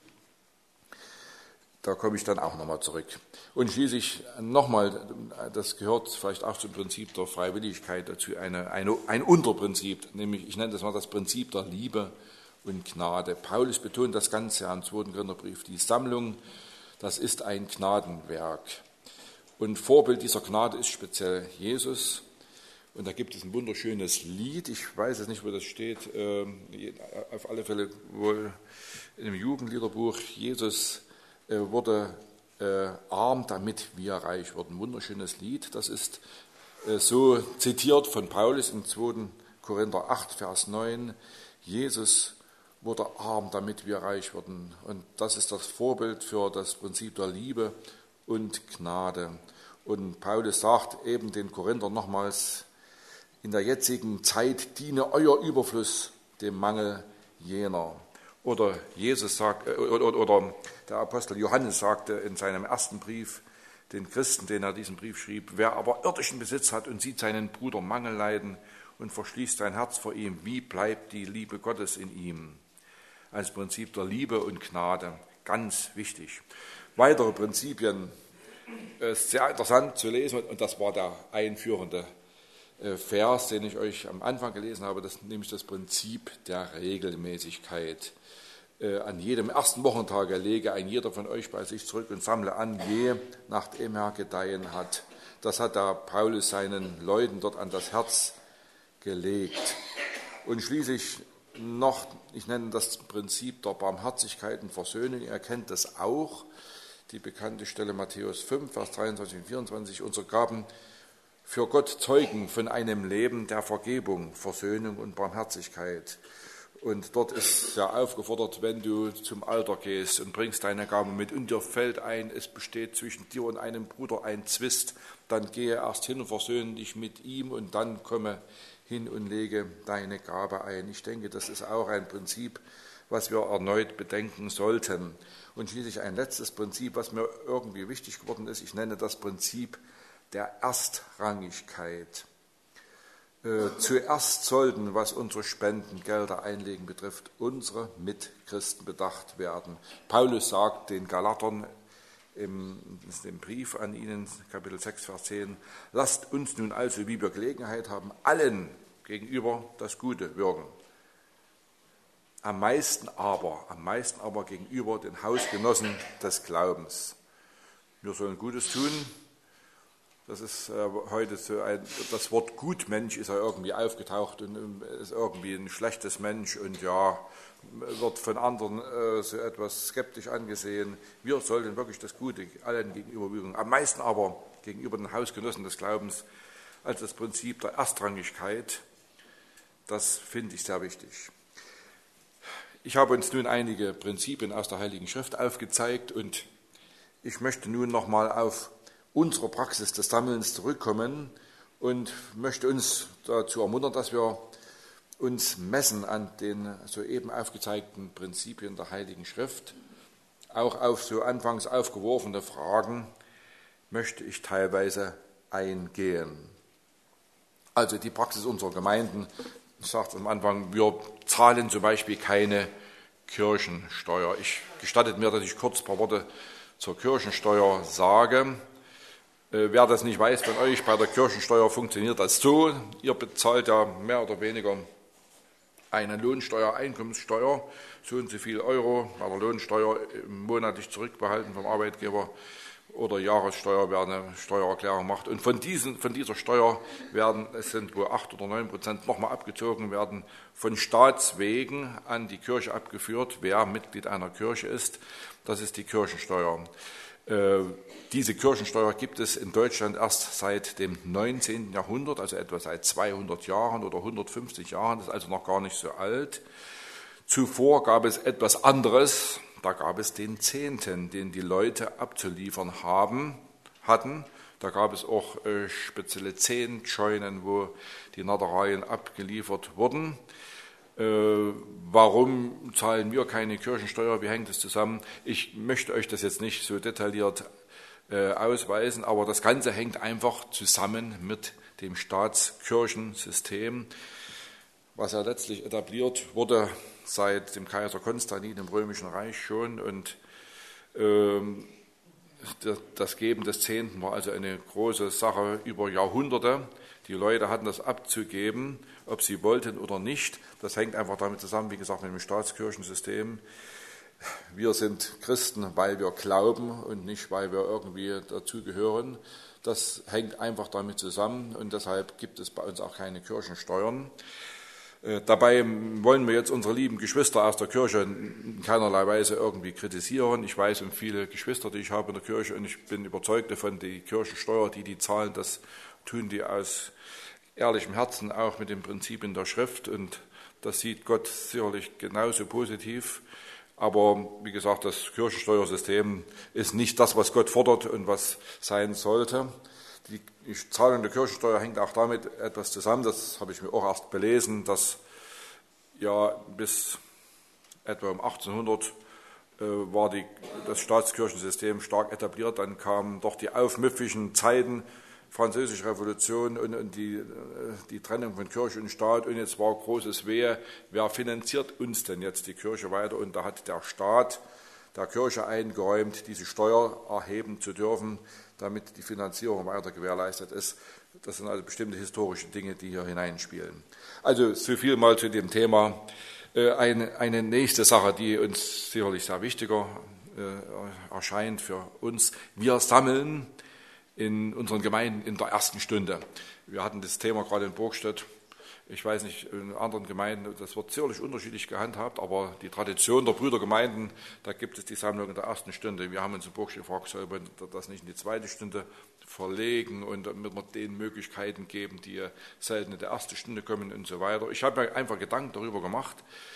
Da komme ich dann auch nochmal zurück. Und schließlich nochmal, das gehört vielleicht auch zum Prinzip der Freiwilligkeit dazu, ein Unterprinzip, nämlich, ich nenne das mal das Prinzip der Liebe und Gnade. Paulus betont das Ganze im 2. Korintherbrief. Die Sammlung, das ist ein Gnadenwerk. Und Vorbild dieser Gnade ist speziell Jesus. Und da gibt es ein wunderschönes Lied, ich weiß jetzt nicht, wo das steht, auf alle Fälle wohl in einem Jugendliederbuch, Jesus wurde arm, damit wir reich wurden. Wunderschönes Lied, das ist so zitiert von Paulus in 2. Korinther 8, Vers 9, Jesus wurde arm, damit wir reich wurden. Und das ist das Vorbild für das Prinzip der Liebe und Gnade. Und Paulus sagt eben den Korinthern nochmals, in der jetzigen Zeit diene euer Überfluss dem Mangel jener. Oder Jesus sagt, oder der Apostel Johannes sagte in seinem ersten Brief den Christen, den er diesen Brief schrieb, wer aber irdischen Besitz hat und sieht seinen Bruder Mangel leiden und verschließt sein Herz vor ihm, wie bleibt die Liebe Gottes in ihm? Als Prinzip der Liebe und Gnade, ganz wichtig. Weitere Prinzipien, sehr interessant zu lesen, und das war der einführende Vers, den ich euch am Anfang gelesen habe, das ist nämlich das Prinzip der Regelmäßigkeit. An jedem ersten Wochentag lege ein jeder von euch bei sich zurück und sammle an, je nachdem er gedeihen hat. Das hat der Paulus seinen Leuten dort an das Herz gelegt. Und schließlich noch, ich nenne das Prinzip der Barmherzigkeit und Versöhnung, ihr kennt das auch, die bekannte Stelle Matthäus 5, Vers 23 und 24, unsere Gaben für Gott zeugen von einem Leben der Vergebung, Versöhnung und Barmherzigkeit. Und dort ist ja aufgefordert, wenn du zum Altar gehst und bringst deine Gabe mit und dir fällt ein, es besteht zwischen dir und einem Bruder ein Zwist, dann gehe erst hin und versöhne dich mit ihm und dann komme hin und lege deine Gabe ein. Ich denke, das ist auch ein Prinzip, was wir erneut bedenken sollten. Und schließlich ein letztes Prinzip, was mir irgendwie wichtig geworden ist, ich nenne das Prinzip der Erstrangigkeit. Zuerst sollten, was unsere Spenden, Gelder, Einlegen betrifft, unsere Mitchristen bedacht werden. Paulus sagt den Galatern im Brief an ihnen, Kapitel 6, Vers 10, lasst uns nun also, wie wir Gelegenheit haben, allen gegenüber das Gute wirken. Am meisten aber gegenüber den Hausgenossen des Glaubens. Wir sollen Gutes tun. Das ist heute so das Wort Gutmensch ist ja irgendwie aufgetaucht und ist irgendwie ein schlechtes Mensch und ja, wird von anderen so etwas skeptisch angesehen. Wir sollten wirklich das Gute allen gegenüber wirken. Am meisten aber gegenüber den Hausgenossen des Glaubens als das Prinzip der Erstrangigkeit. Das finde ich sehr wichtig. Ich habe uns nun einige Prinzipien aus der Heiligen Schrift aufgezeigt und ich möchte nun nochmal auf unsere Praxis des Sammelns zurückkommen und möchte uns dazu ermuntern, dass wir uns messen an den soeben aufgezeigten Prinzipien der Heiligen Schrift. Auch auf so anfangs aufgeworfene Fragen möchte ich teilweise eingehen. Also die Praxis unserer Gemeinden, ich sagte am Anfang, wir zahlen zum Beispiel keine Kirchensteuer. Gestattet mir, dass ich kurz ein paar Worte zur Kirchensteuer sage. Wer das nicht weiß von euch, bei der Kirchensteuer funktioniert das so, ihr bezahlt ja mehr oder weniger eine Lohnsteuer, Einkommenssteuer, so und so viel Euro bei der Lohnsteuer monatlich zurückbehalten vom Arbeitgeber oder Jahressteuer, wer eine Steuererklärung macht. Und von dieser Steuer es sind wohl 8 oder 9% nochmal abgezogen, werden von Staatswegen an die Kirche abgeführt, wer Mitglied einer Kirche ist. Das ist die Kirchensteuer. Diese Kirchensteuer gibt es in Deutschland erst seit dem 19. Jahrhundert, also etwa seit 200 Jahren oder 150 Jahren, das ist also noch gar nicht so alt. Zuvor gab es etwas anderes, da gab es den Zehnten, den die Leute abzuliefern hatten. Da gab es auch spezielle Zehntscheunen, wo die Nadereien abgeliefert wurden. Warum zahlen wir keine Kirchensteuer? Wie hängt es zusammen? Ich möchte euch das jetzt nicht so detailliert ausweisen, aber das Ganze hängt einfach zusammen mit dem Staatskirchensystem, was ja letztlich etabliert wurde seit dem Kaiser Konstantin im Römischen Reich schon. Und das Geben des Zehnten war also eine große Sache über Jahrhunderte. Die Leute hatten das abzugeben, ob sie wollten oder nicht. Das hängt einfach damit zusammen, wie gesagt, mit dem Staatskirchensystem. Wir sind Christen, weil wir glauben und nicht, weil wir irgendwie dazugehören. Das hängt einfach damit zusammen und deshalb gibt es bei uns auch keine Kirchensteuern. Dabei wollen wir jetzt unsere lieben Geschwister aus der Kirche in keinerlei Weise irgendwie kritisieren. Ich weiß um viele Geschwister, die ich habe in der Kirche und ich bin überzeugt davon, die Kirchensteuer, die zahlen, das tun die aus ehrlichem Herzen, auch mit den Prinzipien der Schrift und das sieht Gott sicherlich genauso positiv. Aber wie gesagt, das Kirchensteuersystem ist nicht das, was Gott fordert und was sein sollte. Die Zahlung der Kirchensteuer hängt auch damit etwas zusammen, das habe ich mir auch erst belesen, dass ja bis etwa um 1800 war das Staatskirchensystem stark etabliert, dann kamen doch die aufmüpfigen Zeiten, Französische Revolution und die Trennung von Kirche und Staat und jetzt war großes Wehe, wer finanziert uns denn jetzt die Kirche weiter? Und da hat der Staat der Kirche eingeräumt, diese Steuer erheben zu dürfen, damit die Finanzierung weiter gewährleistet ist. Das sind also bestimmte historische Dinge, die hier hineinspielen. Also so viel mal zu dem Thema. Eine nächste Sache, die uns sicherlich sehr wichtiger erscheint für uns. Wir sammeln in unseren Gemeinden in der ersten Stunde. Wir hatten das Thema gerade in Burgstedt. Ich weiß nicht, in anderen Gemeinden, das wird sicherlich unterschiedlich gehandhabt, aber die Tradition der Brüdergemeinden, da gibt es die Sammlung in der ersten Stunde. Wir haben uns in Burgstedt gefragt, soll man das nicht in die zweite Stunde verlegen und damit wir denen Möglichkeiten geben, die selten in der ersten Stunde kommen und so weiter. Ich habe mir einfach Gedanken darüber gemacht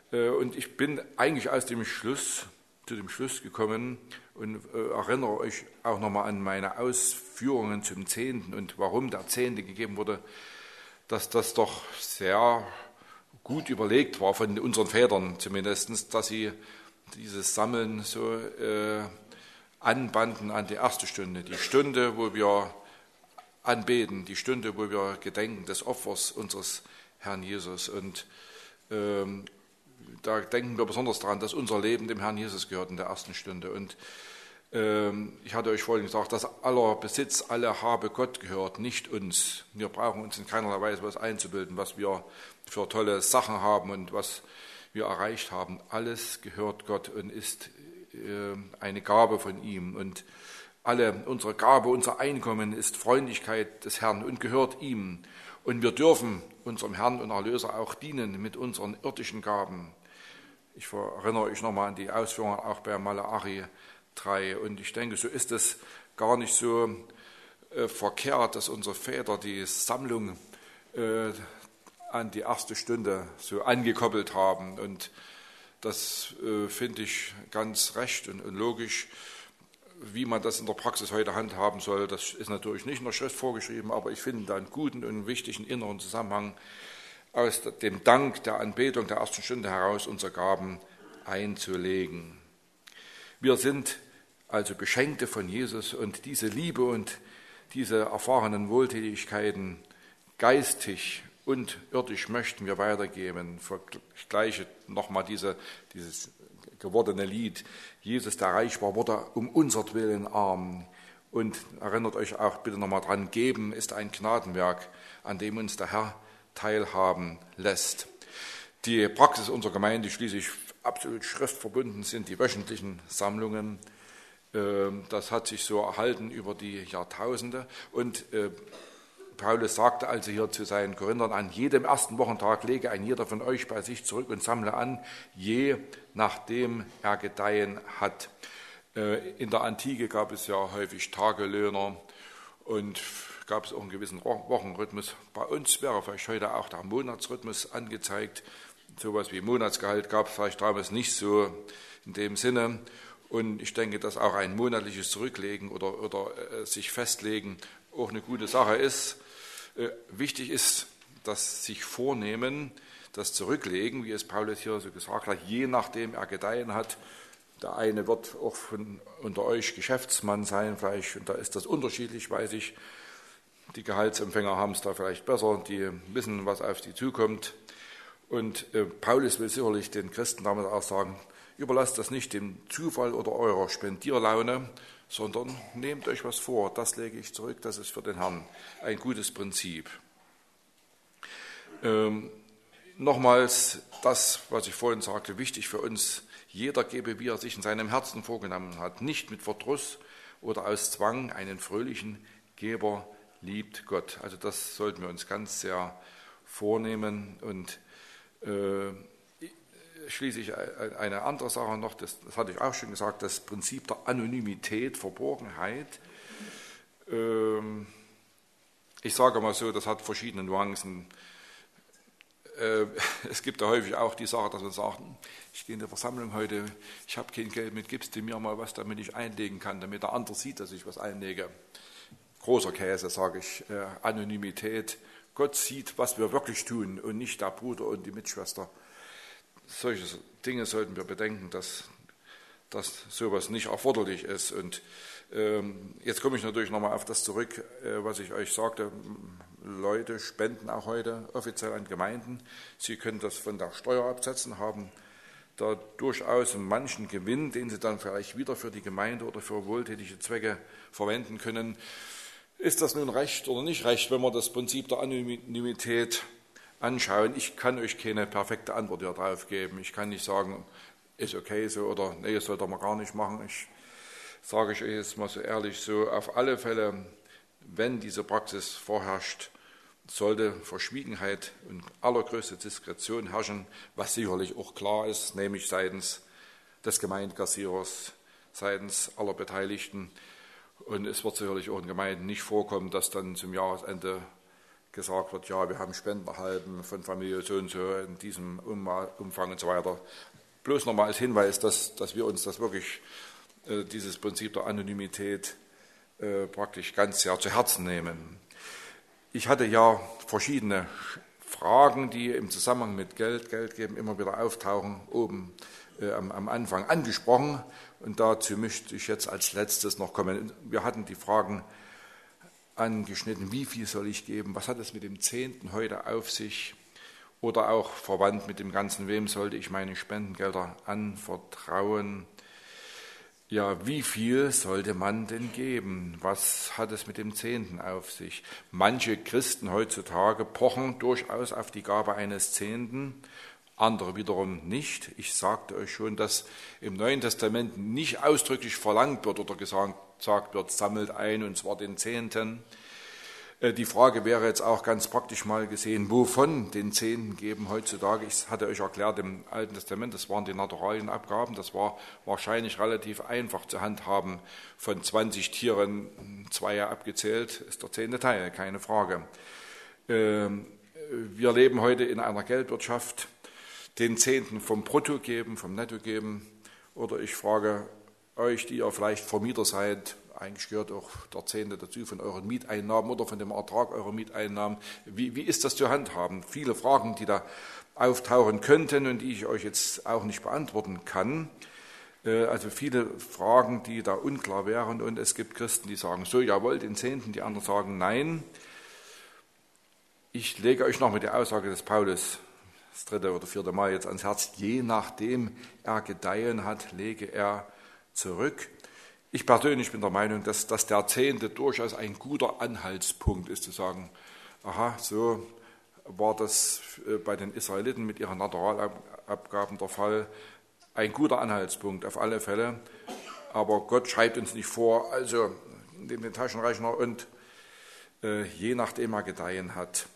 Und ich bin eigentlich zu dem Schluss gekommen und erinnere euch auch nochmal an meine Ausführungen zum Zehnten und warum der Zehnte gegeben wurde, dass das doch sehr gut überlegt war von unseren Vätern zumindest, dass sie dieses Sammeln so anbanden an die erste Stunde, die Stunde, wo wir anbeten, die Stunde, wo wir gedenken des Opfers unseres Herrn Jesus. Und da denken wir besonders daran, dass unser Leben dem Herrn Jesus gehört in der ersten Stunde. Und ich hatte euch vorhin gesagt, dass aller Besitz, alle Habe Gott gehört, nicht uns. Wir brauchen uns in keinerlei Weise was einzubilden, was wir für tolle Sachen haben und was wir erreicht haben. Alles gehört Gott und ist eine Gabe von ihm. Und unsere Gabe, unser Einkommen ist Freundlichkeit des Herrn und gehört ihm. Und wir dürfen unserem Herrn und Erlöser auch dienen mit unseren irdischen Gaben. Ich erinnere euch nochmal an die Ausführungen auch bei Maleachi 3. Und ich denke, so ist es gar nicht so verkehrt, dass unsere Väter die Sammlung an die erste Stunde so angekoppelt haben. Und das finde ich ganz recht und logisch. Wie man das in der Praxis heute handhaben soll, das ist natürlich nicht in der Schrift vorgeschrieben, aber ich finde da einen guten und wichtigen inneren Zusammenhang aus dem Dank der Anbetung der ersten Stunde heraus unsere Gaben einzulegen. Wir sind also Beschenkte von Jesus und diese Liebe und diese erfahrenen Wohltätigkeiten geistig und irdisch möchten wir weitergeben. Ich gleiche nochmal dieses gewordene Lied, Jesus, der reich war, wurde um unsertwillen arm. Und erinnert euch auch bitte nochmal dran, geben ist ein Gnadenwerk, an dem uns der Herr teilhaben lässt. Die Praxis unserer Gemeinde, die schließlich absolut schriftverbunden sind, die wöchentlichen Sammlungen, das hat sich so erhalten über die Jahrtausende. Und Paulus sagte also hier zu seinen Korinthern, an jedem ersten Wochentag lege ein jeder von euch bei sich zurück und sammle an, je nachdem er gedeihen hat. In der Antike gab es ja häufig Tagelöhner und gab es auch einen gewissen Wochenrhythmus. Bei uns wäre vielleicht heute auch der Monatsrhythmus angezeigt. Sowas wie Monatsgehalt gab es vielleicht damals nicht so in dem Sinne. Und ich denke, dass auch ein monatliches Zurücklegen oder sich festlegen auch eine gute Sache ist. Wichtig ist, dass sich vornehmen, das Zurücklegen, wie es Paulus hier so gesagt hat, je nachdem er gedeihen hat. Der eine wird auch unter euch Geschäftsmann sein, vielleicht, und da ist das unterschiedlich, weiß ich. Die Gehaltsempfänger haben es da vielleicht besser, die wissen, was auf sie zukommt. Und Paulus will sicherlich den Christen damit auch sagen, überlasst das nicht dem Zufall oder eurer Spendierlaune, sondern nehmt euch was vor, das lege ich zurück, das ist für den Herrn ein gutes Prinzip. Nochmals das, was ich vorhin sagte, wichtig für uns, jeder gebe, wie er sich in seinem Herzen vorgenommen hat, nicht mit Verdruss oder aus Zwang, einen fröhlichen Geber liebt Gott. Also das sollten wir uns ganz sehr vornehmen. Und schließlich eine andere Sache noch, das hatte ich auch schon gesagt, das Prinzip der Anonymität, Verborgenheit. Ich sage mal so, das hat verschiedene Nuancen. Es gibt ja häufig auch die Sache, dass man sagt, ich gehe in der Versammlung heute, ich habe kein Geld mit, gibst du mir mal was, damit ich einlegen kann, damit der andere sieht, dass ich was einlege. Großer Käse, sage ich, Anonymität. Gott sieht, was wir wirklich tun und nicht der Bruder und die Mitschwester. Solche Dinge sollten wir bedenken, dass sowas nicht erforderlich ist. Und jetzt komme ich natürlich nochmal auf das zurück, was ich euch sagte. Leute spenden auch heute offiziell an Gemeinden. Sie können das von der Steuer absetzen, haben da durchaus manchen Gewinn, den sie dann vielleicht wieder für die Gemeinde oder für wohltätige Zwecke verwenden können. Ist das nun recht oder nicht recht, wenn wir das Prinzip der Anonymität anschauen? Ich kann euch keine perfekte Antwort darauf geben. Ich kann nicht sagen, ist okay so oder nee, das sollte man gar nicht machen. Ich sage euch jetzt mal so ehrlich, so auf alle Fälle, wenn diese Praxis vorherrscht, sollte Verschwiegenheit und allergrößte Diskretion herrschen, was sicherlich auch klar ist, nämlich seitens des Gemeindekassierers, seitens aller Beteiligten. Und es wird sicherlich auch in Gemeinden nicht vorkommen, dass dann zum Jahresende gesagt wird, ja, wir haben Spenden erhalten von Familie so und so in diesem Umfang und so weiter. Bloß nochmal als Hinweis, dass wir uns das wirklich, dieses Prinzip der Anonymität praktisch ganz sehr zu Herzen nehmen. Ich hatte ja verschiedene Fragen, die im Zusammenhang mit Geld geben, immer wieder auftauchen, oben am Anfang angesprochen. Und dazu möchte ich jetzt als letztes noch kommen. Wir hatten die Fragen angeschnitten, wie viel soll ich geben, was hat es mit dem Zehnten heute auf sich oder auch verwandt mit dem Ganzen, wem sollte ich meine Spendengelder anvertrauen. Ja, wie viel sollte man denn geben? Was hat es mit dem Zehnten auf sich? Manche Christen heutzutage pochen durchaus auf die Gabe eines Zehnten, andere wiederum nicht. Ich sagte euch schon, dass im Neuen Testament nicht ausdrücklich verlangt wird oder gesagt wird, sammelt ein, und zwar den Zehnten. Die Frage wäre jetzt auch ganz praktisch mal gesehen, wovon den Zehnten geben heutzutage. Ich hatte euch erklärt, im Alten Testament, das waren die Naturalienabgaben, das war wahrscheinlich relativ einfach zu handhaben. Von 20 Tieren 2 abgezählt, ist der 10. Teil, keine Frage. Wir leben heute in einer Geldwirtschaft, den Zehnten vom Brutto geben, vom Netto geben. Oder ich frage euch, die ihr vielleicht Vermieter seid, eigentlich gehört auch der Zehnte dazu von euren Mieteinnahmen oder von dem Ertrag eurer Mieteinnahmen. Wie ist das zu handhaben? Viele Fragen, die da auftauchen könnten und die ich euch jetzt auch nicht beantworten kann. Also viele Fragen, die da unklar wären, und es gibt Christen, die sagen so, jawohl, den Zehnten, die anderen sagen nein. Ich lege euch noch mit der Aussage des Paulus das 3. oder 4. Mal jetzt ans Herz, je nachdem er gedeihen hat, lege er zurück. Ich persönlich bin der Meinung, dass der Zehnte durchaus ein guter Anhaltspunkt ist, zu sagen, aha, so war das bei den Israeliten mit ihren Naturalabgaben der Fall. Ein guter Anhaltspunkt auf alle Fälle, aber Gott schreibt uns nicht vor, also nehmt den Taschenrechner und je nachdem er gedeihen hat.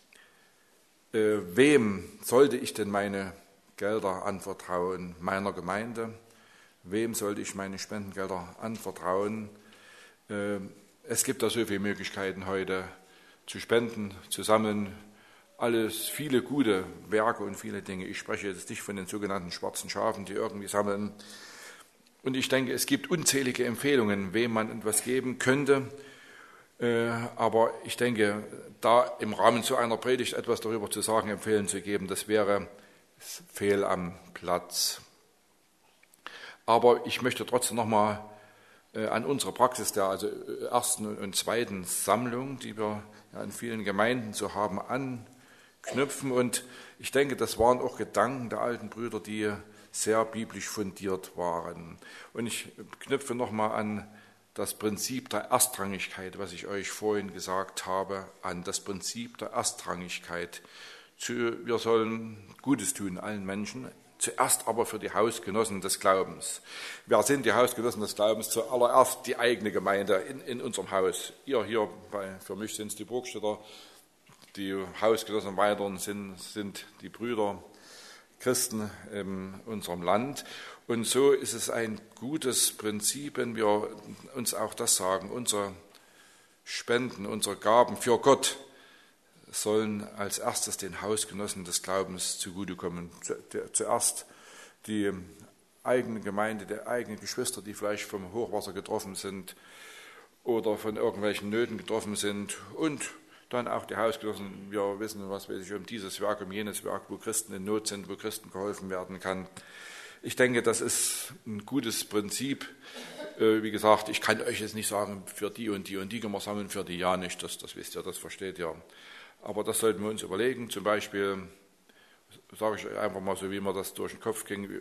Wem sollte ich denn meine Gelder anvertrauen? Meiner Gemeinde? Wem sollte ich meine Spendengelder anvertrauen? Es gibt da so viele Möglichkeiten heute zu spenden, zu sammeln, alles, viele gute Werke und viele Dinge. Ich spreche jetzt nicht von den sogenannten schwarzen Schafen, die irgendwie sammeln. Und ich denke, es gibt unzählige Empfehlungen, wem man etwas geben könnte. Aber ich denke, da im Rahmen so einer Predigt etwas darüber zu sagen, Empfehlungen zu geben, das wäre fehl am Platz. Aber ich möchte trotzdem nochmal an unsere Praxis der ersten und zweiten Sammlung, die wir ja in vielen Gemeinden so haben, anknüpfen. Und ich denke, das waren auch Gedanken der alten Brüder, die sehr biblisch fundiert waren. Und ich knüpfe nochmal an das Prinzip der Erstrangigkeit, was ich euch vorhin gesagt habe, an das Prinzip der Erstrangigkeit. Wir sollen Gutes tun allen Menschen, zuerst aber für die Hausgenossen des Glaubens. Wer sind die Hausgenossen des Glaubens? Zuallererst die eigene Gemeinde in unserem Haus. Ihr hier, für mich sind es die Burgstädter, die Hausgenossen weiteren sind die Brüder, Christen in unserem Land. Und so ist es ein gutes Prinzip, wenn wir uns auch das sagen, unsere Spenden, unsere Gaben für Gott sollen als erstes den Hausgenossen des Glaubens zugutekommen. Zuerst die eigene Gemeinde, die eigenen Geschwister, die vielleicht vom Hochwasser getroffen sind oder von irgendwelchen Nöten getroffen sind, und dann auch die Hausgenossen. Wir wissen, was weiß ich, um dieses Werk, um jenes Werk, wo Christen in Not sind, wo Christen geholfen werden kann. Ich denke, das ist ein gutes Prinzip. Wie gesagt, ich kann euch jetzt nicht sagen, für die und die und die können wir sammeln, für die ja nicht. Das wisst ihr, das versteht ihr. Aber das sollten wir uns überlegen. Zum Beispiel, sage ich einfach mal so, wie mir das durch den Kopf ging,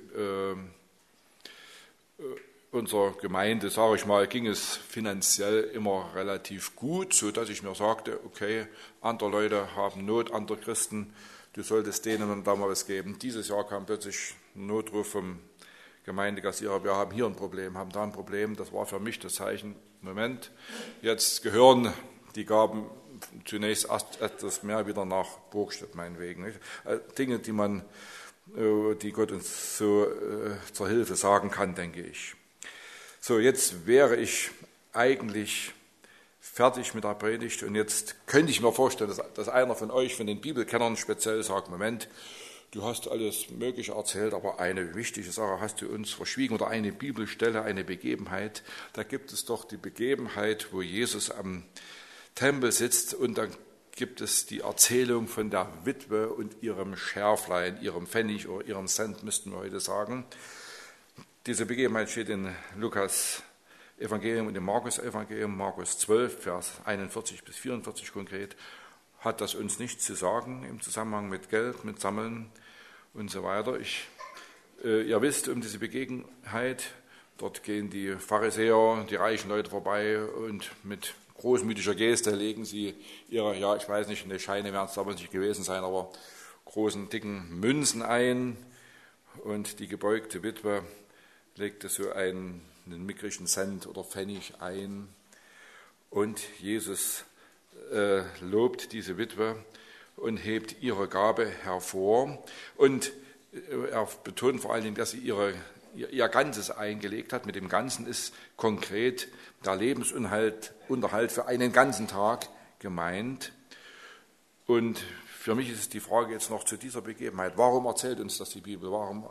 unserer Gemeinde, sage ich mal, ging es finanziell immer relativ gut, sodass ich mir sagte, okay, andere Leute haben Not, andere Christen, du solltest denen da mal was geben. Dieses Jahr kam plötzlich ein Notruf vom Gemeindekassierer, wir haben hier ein Problem, haben da ein Problem. Das war für mich das Zeichen, Moment, jetzt gehören die Gaben zunächst erst etwas mehr wieder nach Burgstedt, meinetwegen. Nicht? Dinge, die Gott uns so zur Hilfe sagen kann, denke ich. So, jetzt wäre ich eigentlich fertig mit der Predigt. Und jetzt könnte ich mir vorstellen, dass einer von euch, von den Bibelkennern speziell, sagt, Moment, du hast alles Mögliche erzählt, aber eine wichtige Sache hast du uns verschwiegen oder eine Bibelstelle, eine Begebenheit. Da gibt es doch die Begebenheit, wo Jesus am Tempel sitzt und dann gibt es die Erzählung von der Witwe und ihrem Schärflein, ihrem Pfennig oder ihrem Cent, müssten wir heute sagen. Diese Begebenheit steht in Lukas Evangelium und im Markus Evangelium, Markus 12, Vers 41 bis 44 konkret. Hat das uns nichts zu sagen im Zusammenhang mit Geld, mit Sammeln und so weiter. Ihr wisst um diese Begebenheit, dort gehen die Pharisäer, die reichen Leute vorbei und mit großmütiger Geste legen sie ihre, ja ich weiß nicht, eine Scheine werden es damals nicht gewesen sein, aber großen, dicken Münzen ein und die gebeugte Witwe legte so einen mickrigen Cent oder Pfennig ein und Jesus lobt diese Witwe und hebt ihre Gabe hervor. Und er betont vor allen Dingen, dass sie ihr Ganzes eingelegt hat. Mit dem Ganzen ist konkret der Lebensunterhalt für einen ganzen Tag gemeint. Und für mich ist die Frage jetzt noch zu dieser Begebenheit. Warum erzählt uns das die Bibel? Warum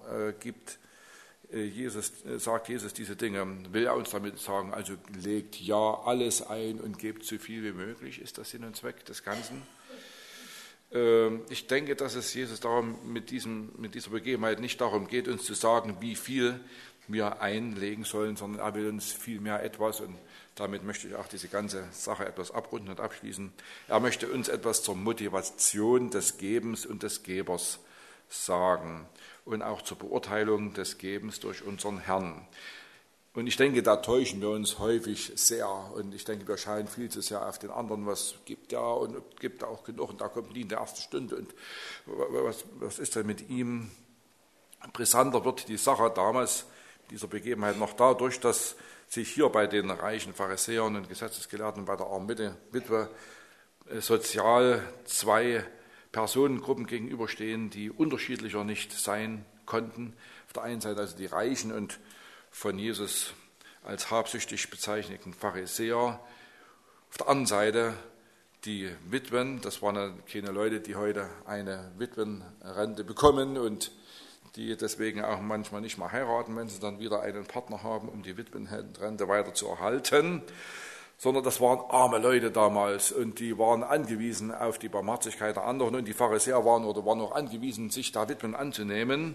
sagt Jesus diese Dinge? Will er uns damit sagen, also legt ja alles ein und gebt so viel wie möglich? Ist das Sinn und Zweck des Ganzen? Ich denke, dass es Jesus darum mit dieser Begebenheit nicht darum geht, uns zu sagen, wie viel wir einlegen sollen, sondern er will uns vielmehr etwas, und damit möchte ich auch diese ganze Sache etwas abrunden und abschließen, er möchte uns etwas zur Motivation des Gebens und des Gebers sagen und auch zur Beurteilung des Gebens durch unseren Herrn. Und ich denke, da täuschen wir uns häufig sehr. Und ich denke, wir schauen viel zu sehr auf den anderen, was gibt er und gibt er auch genug. Und da kommt nie in der ersten Stunde. Und was ist denn mit ihm? Brisanter wird die Sache damals, dieser Begebenheit, noch dadurch, dass sich hier bei den reichen Pharisäern und Gesetzesgelehrten, bei der armen Witwe, sozial zwei Personengruppen gegenüberstehen, die unterschiedlicher nicht sein konnten. Auf der einen Seite also die Reichen und von Jesus als habsüchtig bezeichneten Pharisäer. Auf der anderen Seite die Witwen, das waren keine Leute, die heute eine Witwenrente bekommen und die deswegen auch manchmal nicht mehr heiraten, wenn sie dann wieder einen Partner haben, um die Witwenrente weiter zu erhalten, sondern das waren arme Leute damals und die waren angewiesen auf die Barmherzigkeit der anderen und die Pharisäer waren auch angewiesen, sich da Witwen anzunehmen.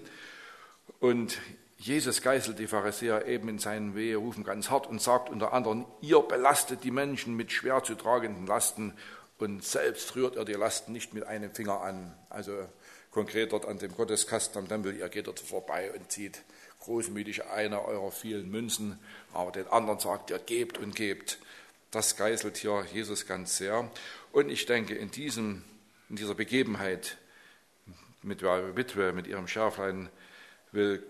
Und Jesus geißelt die Pharisäer eben in seinen Weherufen ganz hart und sagt unter anderem, ihr belastet die Menschen mit schwer zu tragenden Lasten und selbst rührt ihr die Lasten nicht mit einem Finger an. Also konkret dort an dem Gotteskasten am Tempel, ihr geht dort vorbei und zieht großmütig eine eurer vielen Münzen, aber den anderen sagt ihr, gebt und gebt. Das geißelt hier Jesus ganz sehr. Und ich denke, in dieser Begebenheit mit der Witwe, mit ihrem Schärflein, will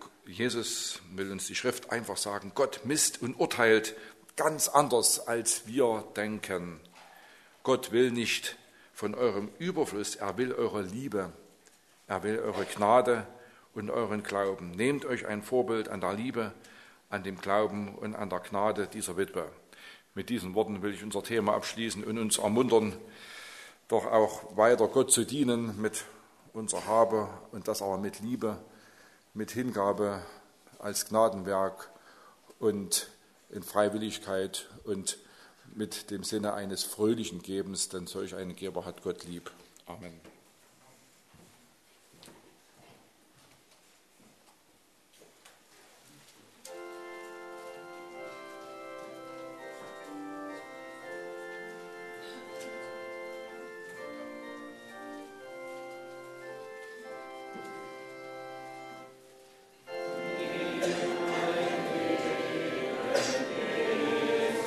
uns die Schrift einfach sagen, Gott misst und urteilt ganz anders, als wir denken. Gott will nicht von eurem Überfluss, er will eure Liebe, er will eure Gnade und euren Glauben. Nehmt euch ein Vorbild an der Liebe, an dem Glauben und an der Gnade dieser Witwe. Mit diesen Worten will ich unser Thema abschließen und uns ermuntern, doch auch weiter Gott zu dienen mit unserer Habe und das aber mit Liebe, mit Hingabe als Gnadenwerk und in Freiwilligkeit und mit dem Sinne eines fröhlichen Gebens, denn solch einen Geber hat Gott lieb. Amen.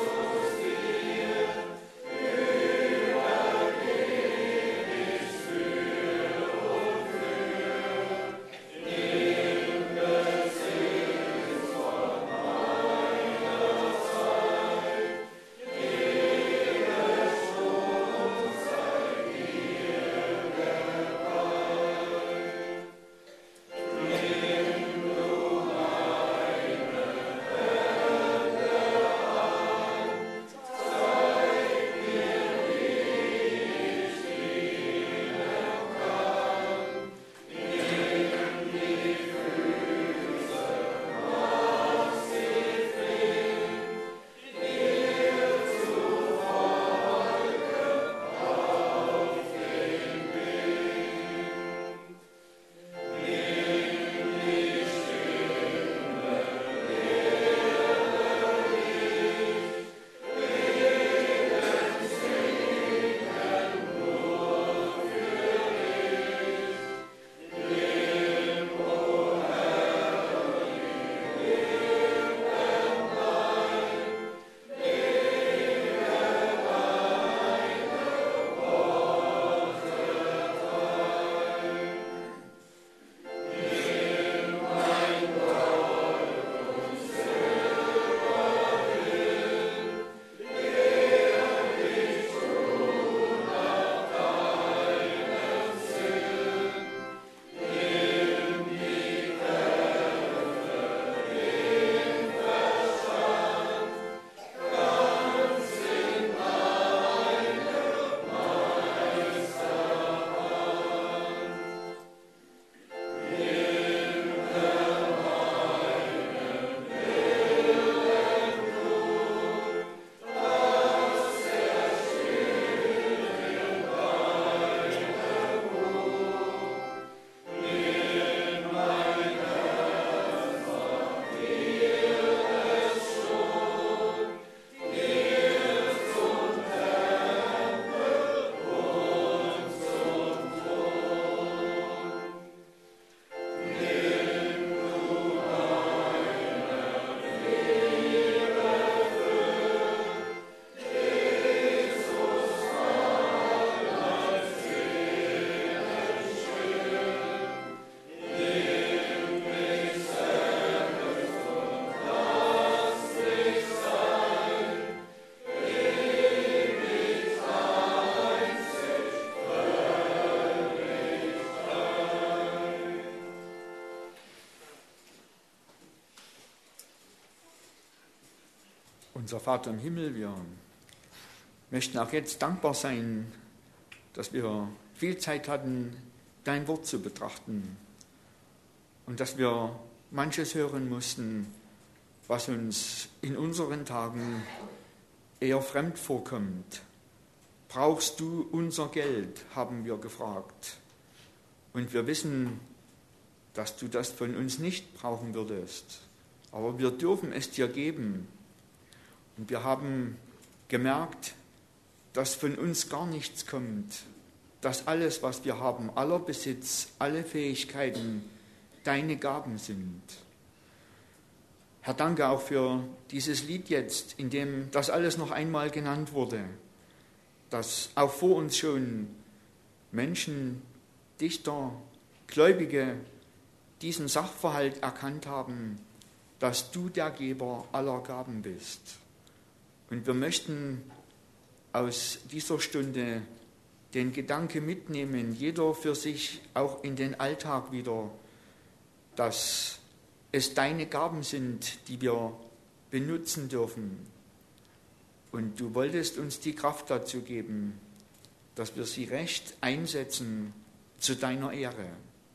Für Unser Vater im Himmel, wir möchten auch jetzt dankbar sein, dass wir viel Zeit hatten, dein Wort zu betrachten und dass wir manches hören mussten, was uns in unseren Tagen eher fremd vorkommt. Brauchst du unser Geld, haben wir gefragt. Und wir wissen, dass du das von uns nicht brauchen würdest. Aber wir dürfen es dir geben. Und wir haben gemerkt, dass von uns gar nichts kommt. Dass alles, was wir haben, aller Besitz, alle Fähigkeiten, deine Gaben sind. Herr, danke auch für dieses Lied jetzt, in dem das alles noch einmal genannt wurde. Dass auch vor uns schon Menschen, Dichter, Gläubige diesen Sachverhalt erkannt haben, dass du der Geber aller Gaben bist. Und wir möchten aus dieser Stunde den Gedanke mitnehmen, jeder für sich auch in den Alltag wieder, dass es deine Gaben sind, die wir benutzen dürfen. Und du wolltest uns die Kraft dazu geben, dass wir sie recht einsetzen zu deiner Ehre.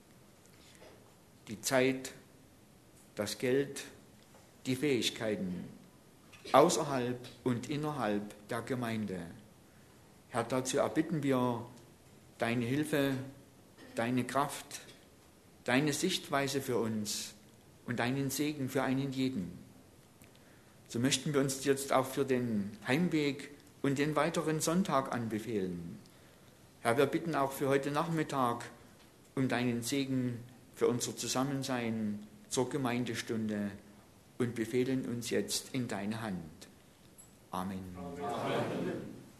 Die Zeit, das Geld, die Fähigkeiten außerhalb und innerhalb der Gemeinde. Herr, dazu erbitten wir deine Hilfe, deine Kraft, deine Sichtweise für uns und deinen Segen für einen jeden. So möchten wir uns jetzt auch für den Heimweg und den weiteren Sonntag anbefehlen. Herr, wir bitten auch für heute Nachmittag um deinen Segen für unser Zusammensein zur Gemeindestunde und befehlen uns jetzt in deine Hand. Amen. Amen.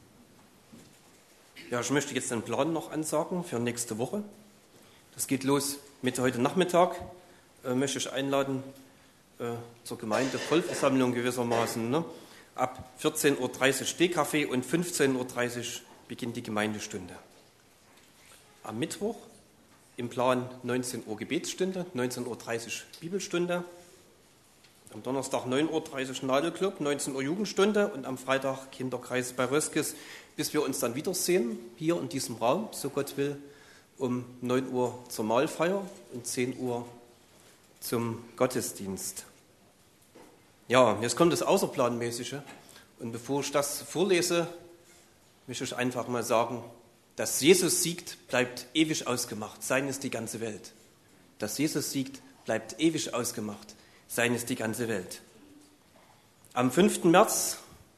Ja, ich möchte jetzt den Plan noch ansagen für nächste Woche. Das geht los mit heute Nachmittag. Möchte ich einladen zur Gemeindevollversammlung gewissermaßen. Ne? Ab 14.30 Uhr Stehkaffee und 15.30 Uhr beginnt die Gemeindestunde. Am Mittwoch im Plan 19 Uhr Gebetsstunde, 19.30 Uhr Bibelstunde. Am Donnerstag 9.30 Uhr Nadelclub, 19 Uhr Jugendstunde und am Freitag Kinderkreis bei Röskes, bis wir uns dann wiedersehen, hier in diesem Raum, so Gott will, um 9 Uhr zur Mahlfeier und 10 Uhr zum Gottesdienst. Ja, jetzt kommt das Außerplanmäßige. Und bevor ich das vorlese, möchte ich einfach mal sagen, dass Jesus siegt, bleibt ewig ausgemacht. Sein ist die ganze Welt. Dass Jesus siegt, bleibt ewig ausgemacht. Sein ist die ganze Welt. Am 5. März,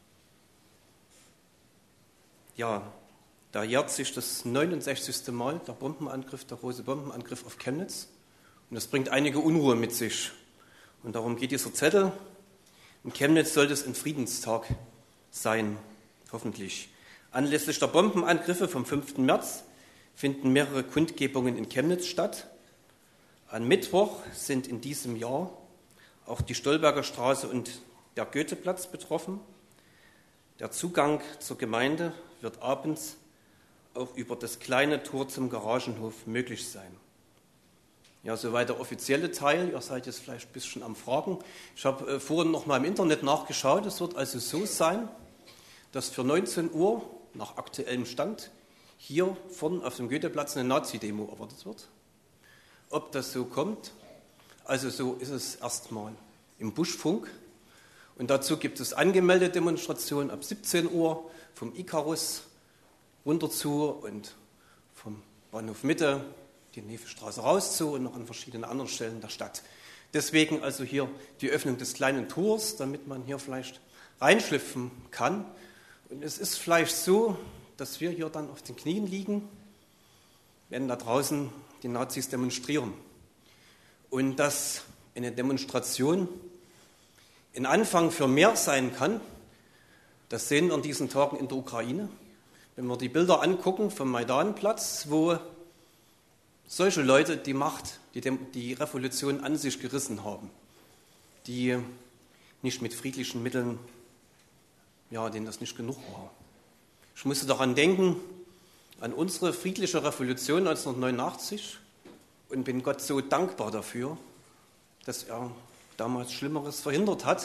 ja, da jährt sich das 69. Mal der Bombenangriff, der große Bombenangriff auf Chemnitz. Und das bringt einige Unruhe mit sich. Und darum geht dieser Zettel. In Chemnitz sollte es ein Friedenstag sein, hoffentlich. Anlässlich der Bombenangriffe vom 5. März finden mehrere Kundgebungen in Chemnitz statt. Am Mittwoch sind in diesem Jahr auch die Stolberger Straße und der Goetheplatz betroffen. Der Zugang zur Gemeinde wird abends auch über das kleine Tor zum Garagenhof möglich sein. Ja, soweit der offizielle Teil. Ihr seid jetzt vielleicht ein bisschen am Fragen. Ich habe vorhin noch mal im Internet nachgeschaut. Es wird also so sein, dass für 19 Uhr nach aktuellem Stand hier vorne auf dem Goetheplatz eine Nazi-Demo erwartet wird. Ob das so kommt, also so ist es erstmal im Buschfunk. Und dazu gibt es angemeldete Demonstrationen ab 17 Uhr vom Ikarus runter zu und vom Bahnhof Mitte die Nevestraße raus zu und noch an verschiedenen anderen Stellen der Stadt. Deswegen also hier die Öffnung des kleinen Tors, damit man hier vielleicht reinschlüpfen kann. Und es ist vielleicht so, dass wir hier dann auf den Knien liegen, wenn da draußen die Nazis demonstrieren. Und dass eine Demonstration ein Anfang für mehr sein kann, das sehen wir an diesen Tagen in der Ukraine. Wenn wir die Bilder angucken vom Maidanplatz, wo solche Leute die Macht, die Revolution an sich gerissen haben, die nicht mit friedlichen Mitteln, ja, denen das nicht genug war. Ich musste daran denken, an unsere friedliche Revolution 1989 und bin Gott so dankbar dafür, dass er damals Schlimmeres verhindert hat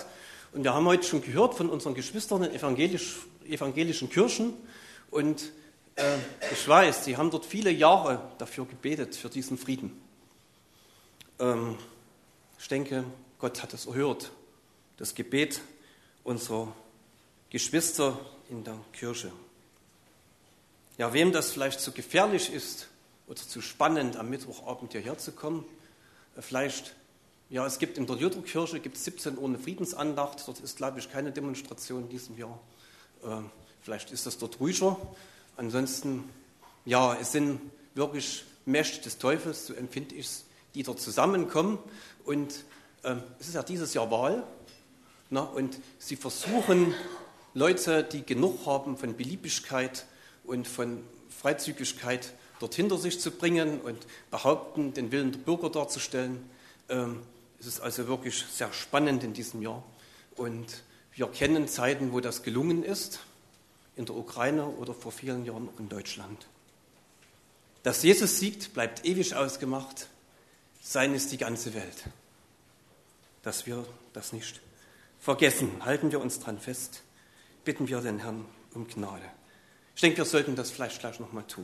Und wir haben heute schon gehört von unseren Geschwistern in evangelischen Kirchen. Und ich weiß, sie haben dort viele Jahre dafür gebetet, für diesen Frieden. Ich denke, Gott hat es erhört, das Gebet unserer Geschwister in der Kirche. Ja, wem das vielleicht zu gefährlich ist oder zu spannend, am Mittwochabend hierher zu kommen, vielleicht, ja, es gibt in der Lutherkirche 17 Uhr eine Friedensandacht, dort ist, glaube ich, keine Demonstration in diesem Jahr. Vielleicht ist das dort ruhiger. Ansonsten, ja, es sind wirklich Mächte des Teufels, so empfinde ich es, die dort zusammenkommen. Und es ist ja dieses Jahr Wahl. Na, und sie versuchen, Leute, die genug haben von Beliebigkeit und von Freizügigkeit, dort hinter sich zu bringen und behaupten, den Willen der Bürger darzustellen. Es ist also wirklich sehr spannend in diesem Jahr. Und wir kennen Zeiten, wo das gelungen ist, in der Ukraine oder vor vielen Jahren auch in Deutschland. Dass Jesus siegt, bleibt ewig ausgemacht. Sein ist die ganze Welt. Dass wir das nicht vergessen, halten wir uns dran fest, bitten wir den Herrn um Gnade. Ich denke, wir sollten das vielleicht gleich nochmal tun.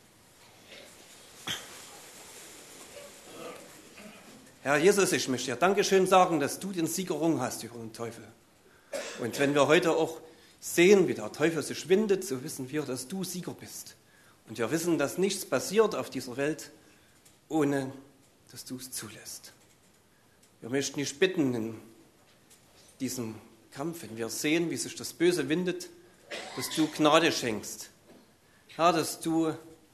Herr Jesus, ich möchte dir Dankeschön sagen, dass du den Sieg errungen hast über den Teufel. Und wenn wir heute auch sehen, wie der Teufel sich windet, so wissen wir, dass du Sieger bist. Und wir wissen, dass nichts passiert auf dieser Welt, ohne dass du es zulässt. Wir möchten dich bitten in diesem Kampf, wenn wir sehen, wie sich das Böse windet, dass du Gnade schenkst. Herr, dass du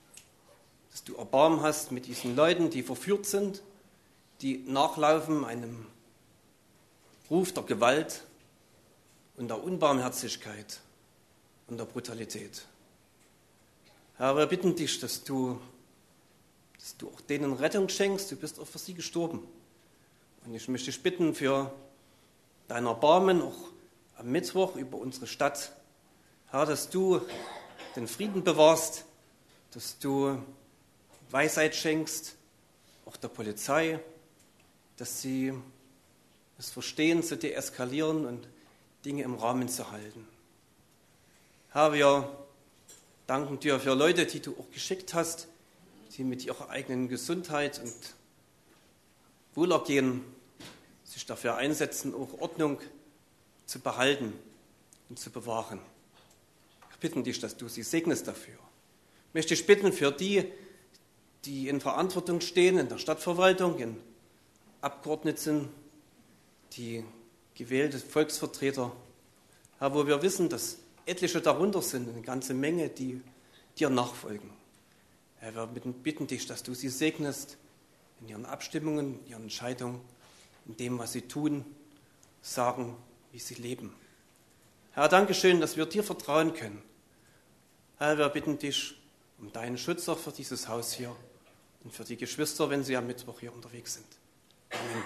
Erbarmen hast mit diesen Leuten, die verführt sind, die nachlaufen einem Ruf der Gewalt und der Unbarmherzigkeit und der Brutalität. Herr, wir bitten dich, dass du auch denen Rettung schenkst. Du bist auch für sie gestorben. Und ich möchte dich bitten für dein Erbarmen auch am Mittwoch über unsere Stadt. Herr, dass du den Frieden bewahrst, dass du Weisheit schenkst, auch der Polizei, dass sie es verstehen, zu deeskalieren und Dinge im Rahmen zu halten. Herr, wir danken dir für Leute, die du auch geschickt hast, die mit ihrer eigenen Gesundheit und Wohlergehen sich dafür einsetzen, auch Ordnung zu behalten und zu bewahren. Wir bitten dich, dass du sie segnest dafür. Ich möchte dich bitten für die, die in Verantwortung stehen, in der Stadtverwaltung, in Abgeordneten, die gewählte Volksvertreter, Herr, wo wir wissen, dass etliche darunter sind, eine ganze Menge, die dir nachfolgen. Herr, wir bitten dich, dass du sie segnest in ihren Abstimmungen, in ihren Entscheidungen, in dem, was sie tun, sagen, wie sie leben. Herr, danke schön, dass wir dir vertrauen können. Herr, wir bitten dich um deinen Schutz auch für dieses Haus hier und für die Geschwister, wenn sie am Mittwoch hier unterwegs sind. Amen.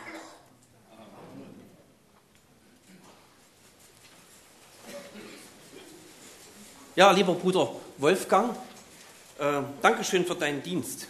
Ja, lieber Bruder Wolfgang, Dankeschön für deinen Dienst.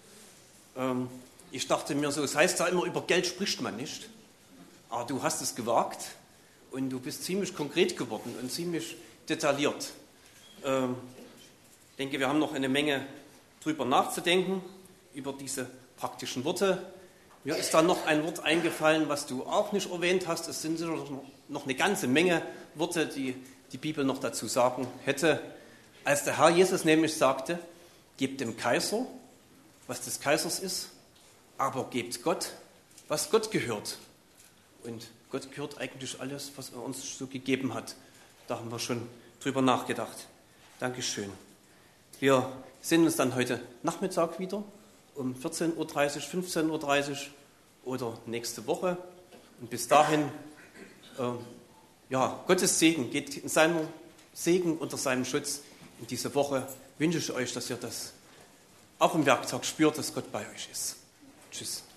Ich dachte mir so, es heißt ja immer, über Geld spricht man nicht. Aber du hast es gewagt und du bist ziemlich konkret geworden und ziemlich detailliert. Ich denke, wir haben noch eine Menge drüber nachzudenken, über diese praktischen Worte. Mir ist da noch ein Wort eingefallen, was du auch nicht erwähnt hast. Es sind noch eine ganze Menge Worte, die die Bibel noch dazu sagen hätte. Als der Herr Jesus nämlich sagte, gebt dem Kaiser, was des Kaisers ist, aber gebt Gott, was Gott gehört. Und Gott gehört eigentlich alles, was er uns so gegeben hat. Da haben wir schon drüber nachgedacht. Dankeschön. Wir sehen uns dann heute Nachmittag wieder um 14.30 Uhr, 15.30 Uhr oder nächste Woche. Und bis dahin, Gottes Segen, geht in seinem Segen unter seinem Schutz in diese Woche. Wünsche ich euch, dass ihr das auch im Werktag spürt, dass Gott bei euch ist. Tschüss.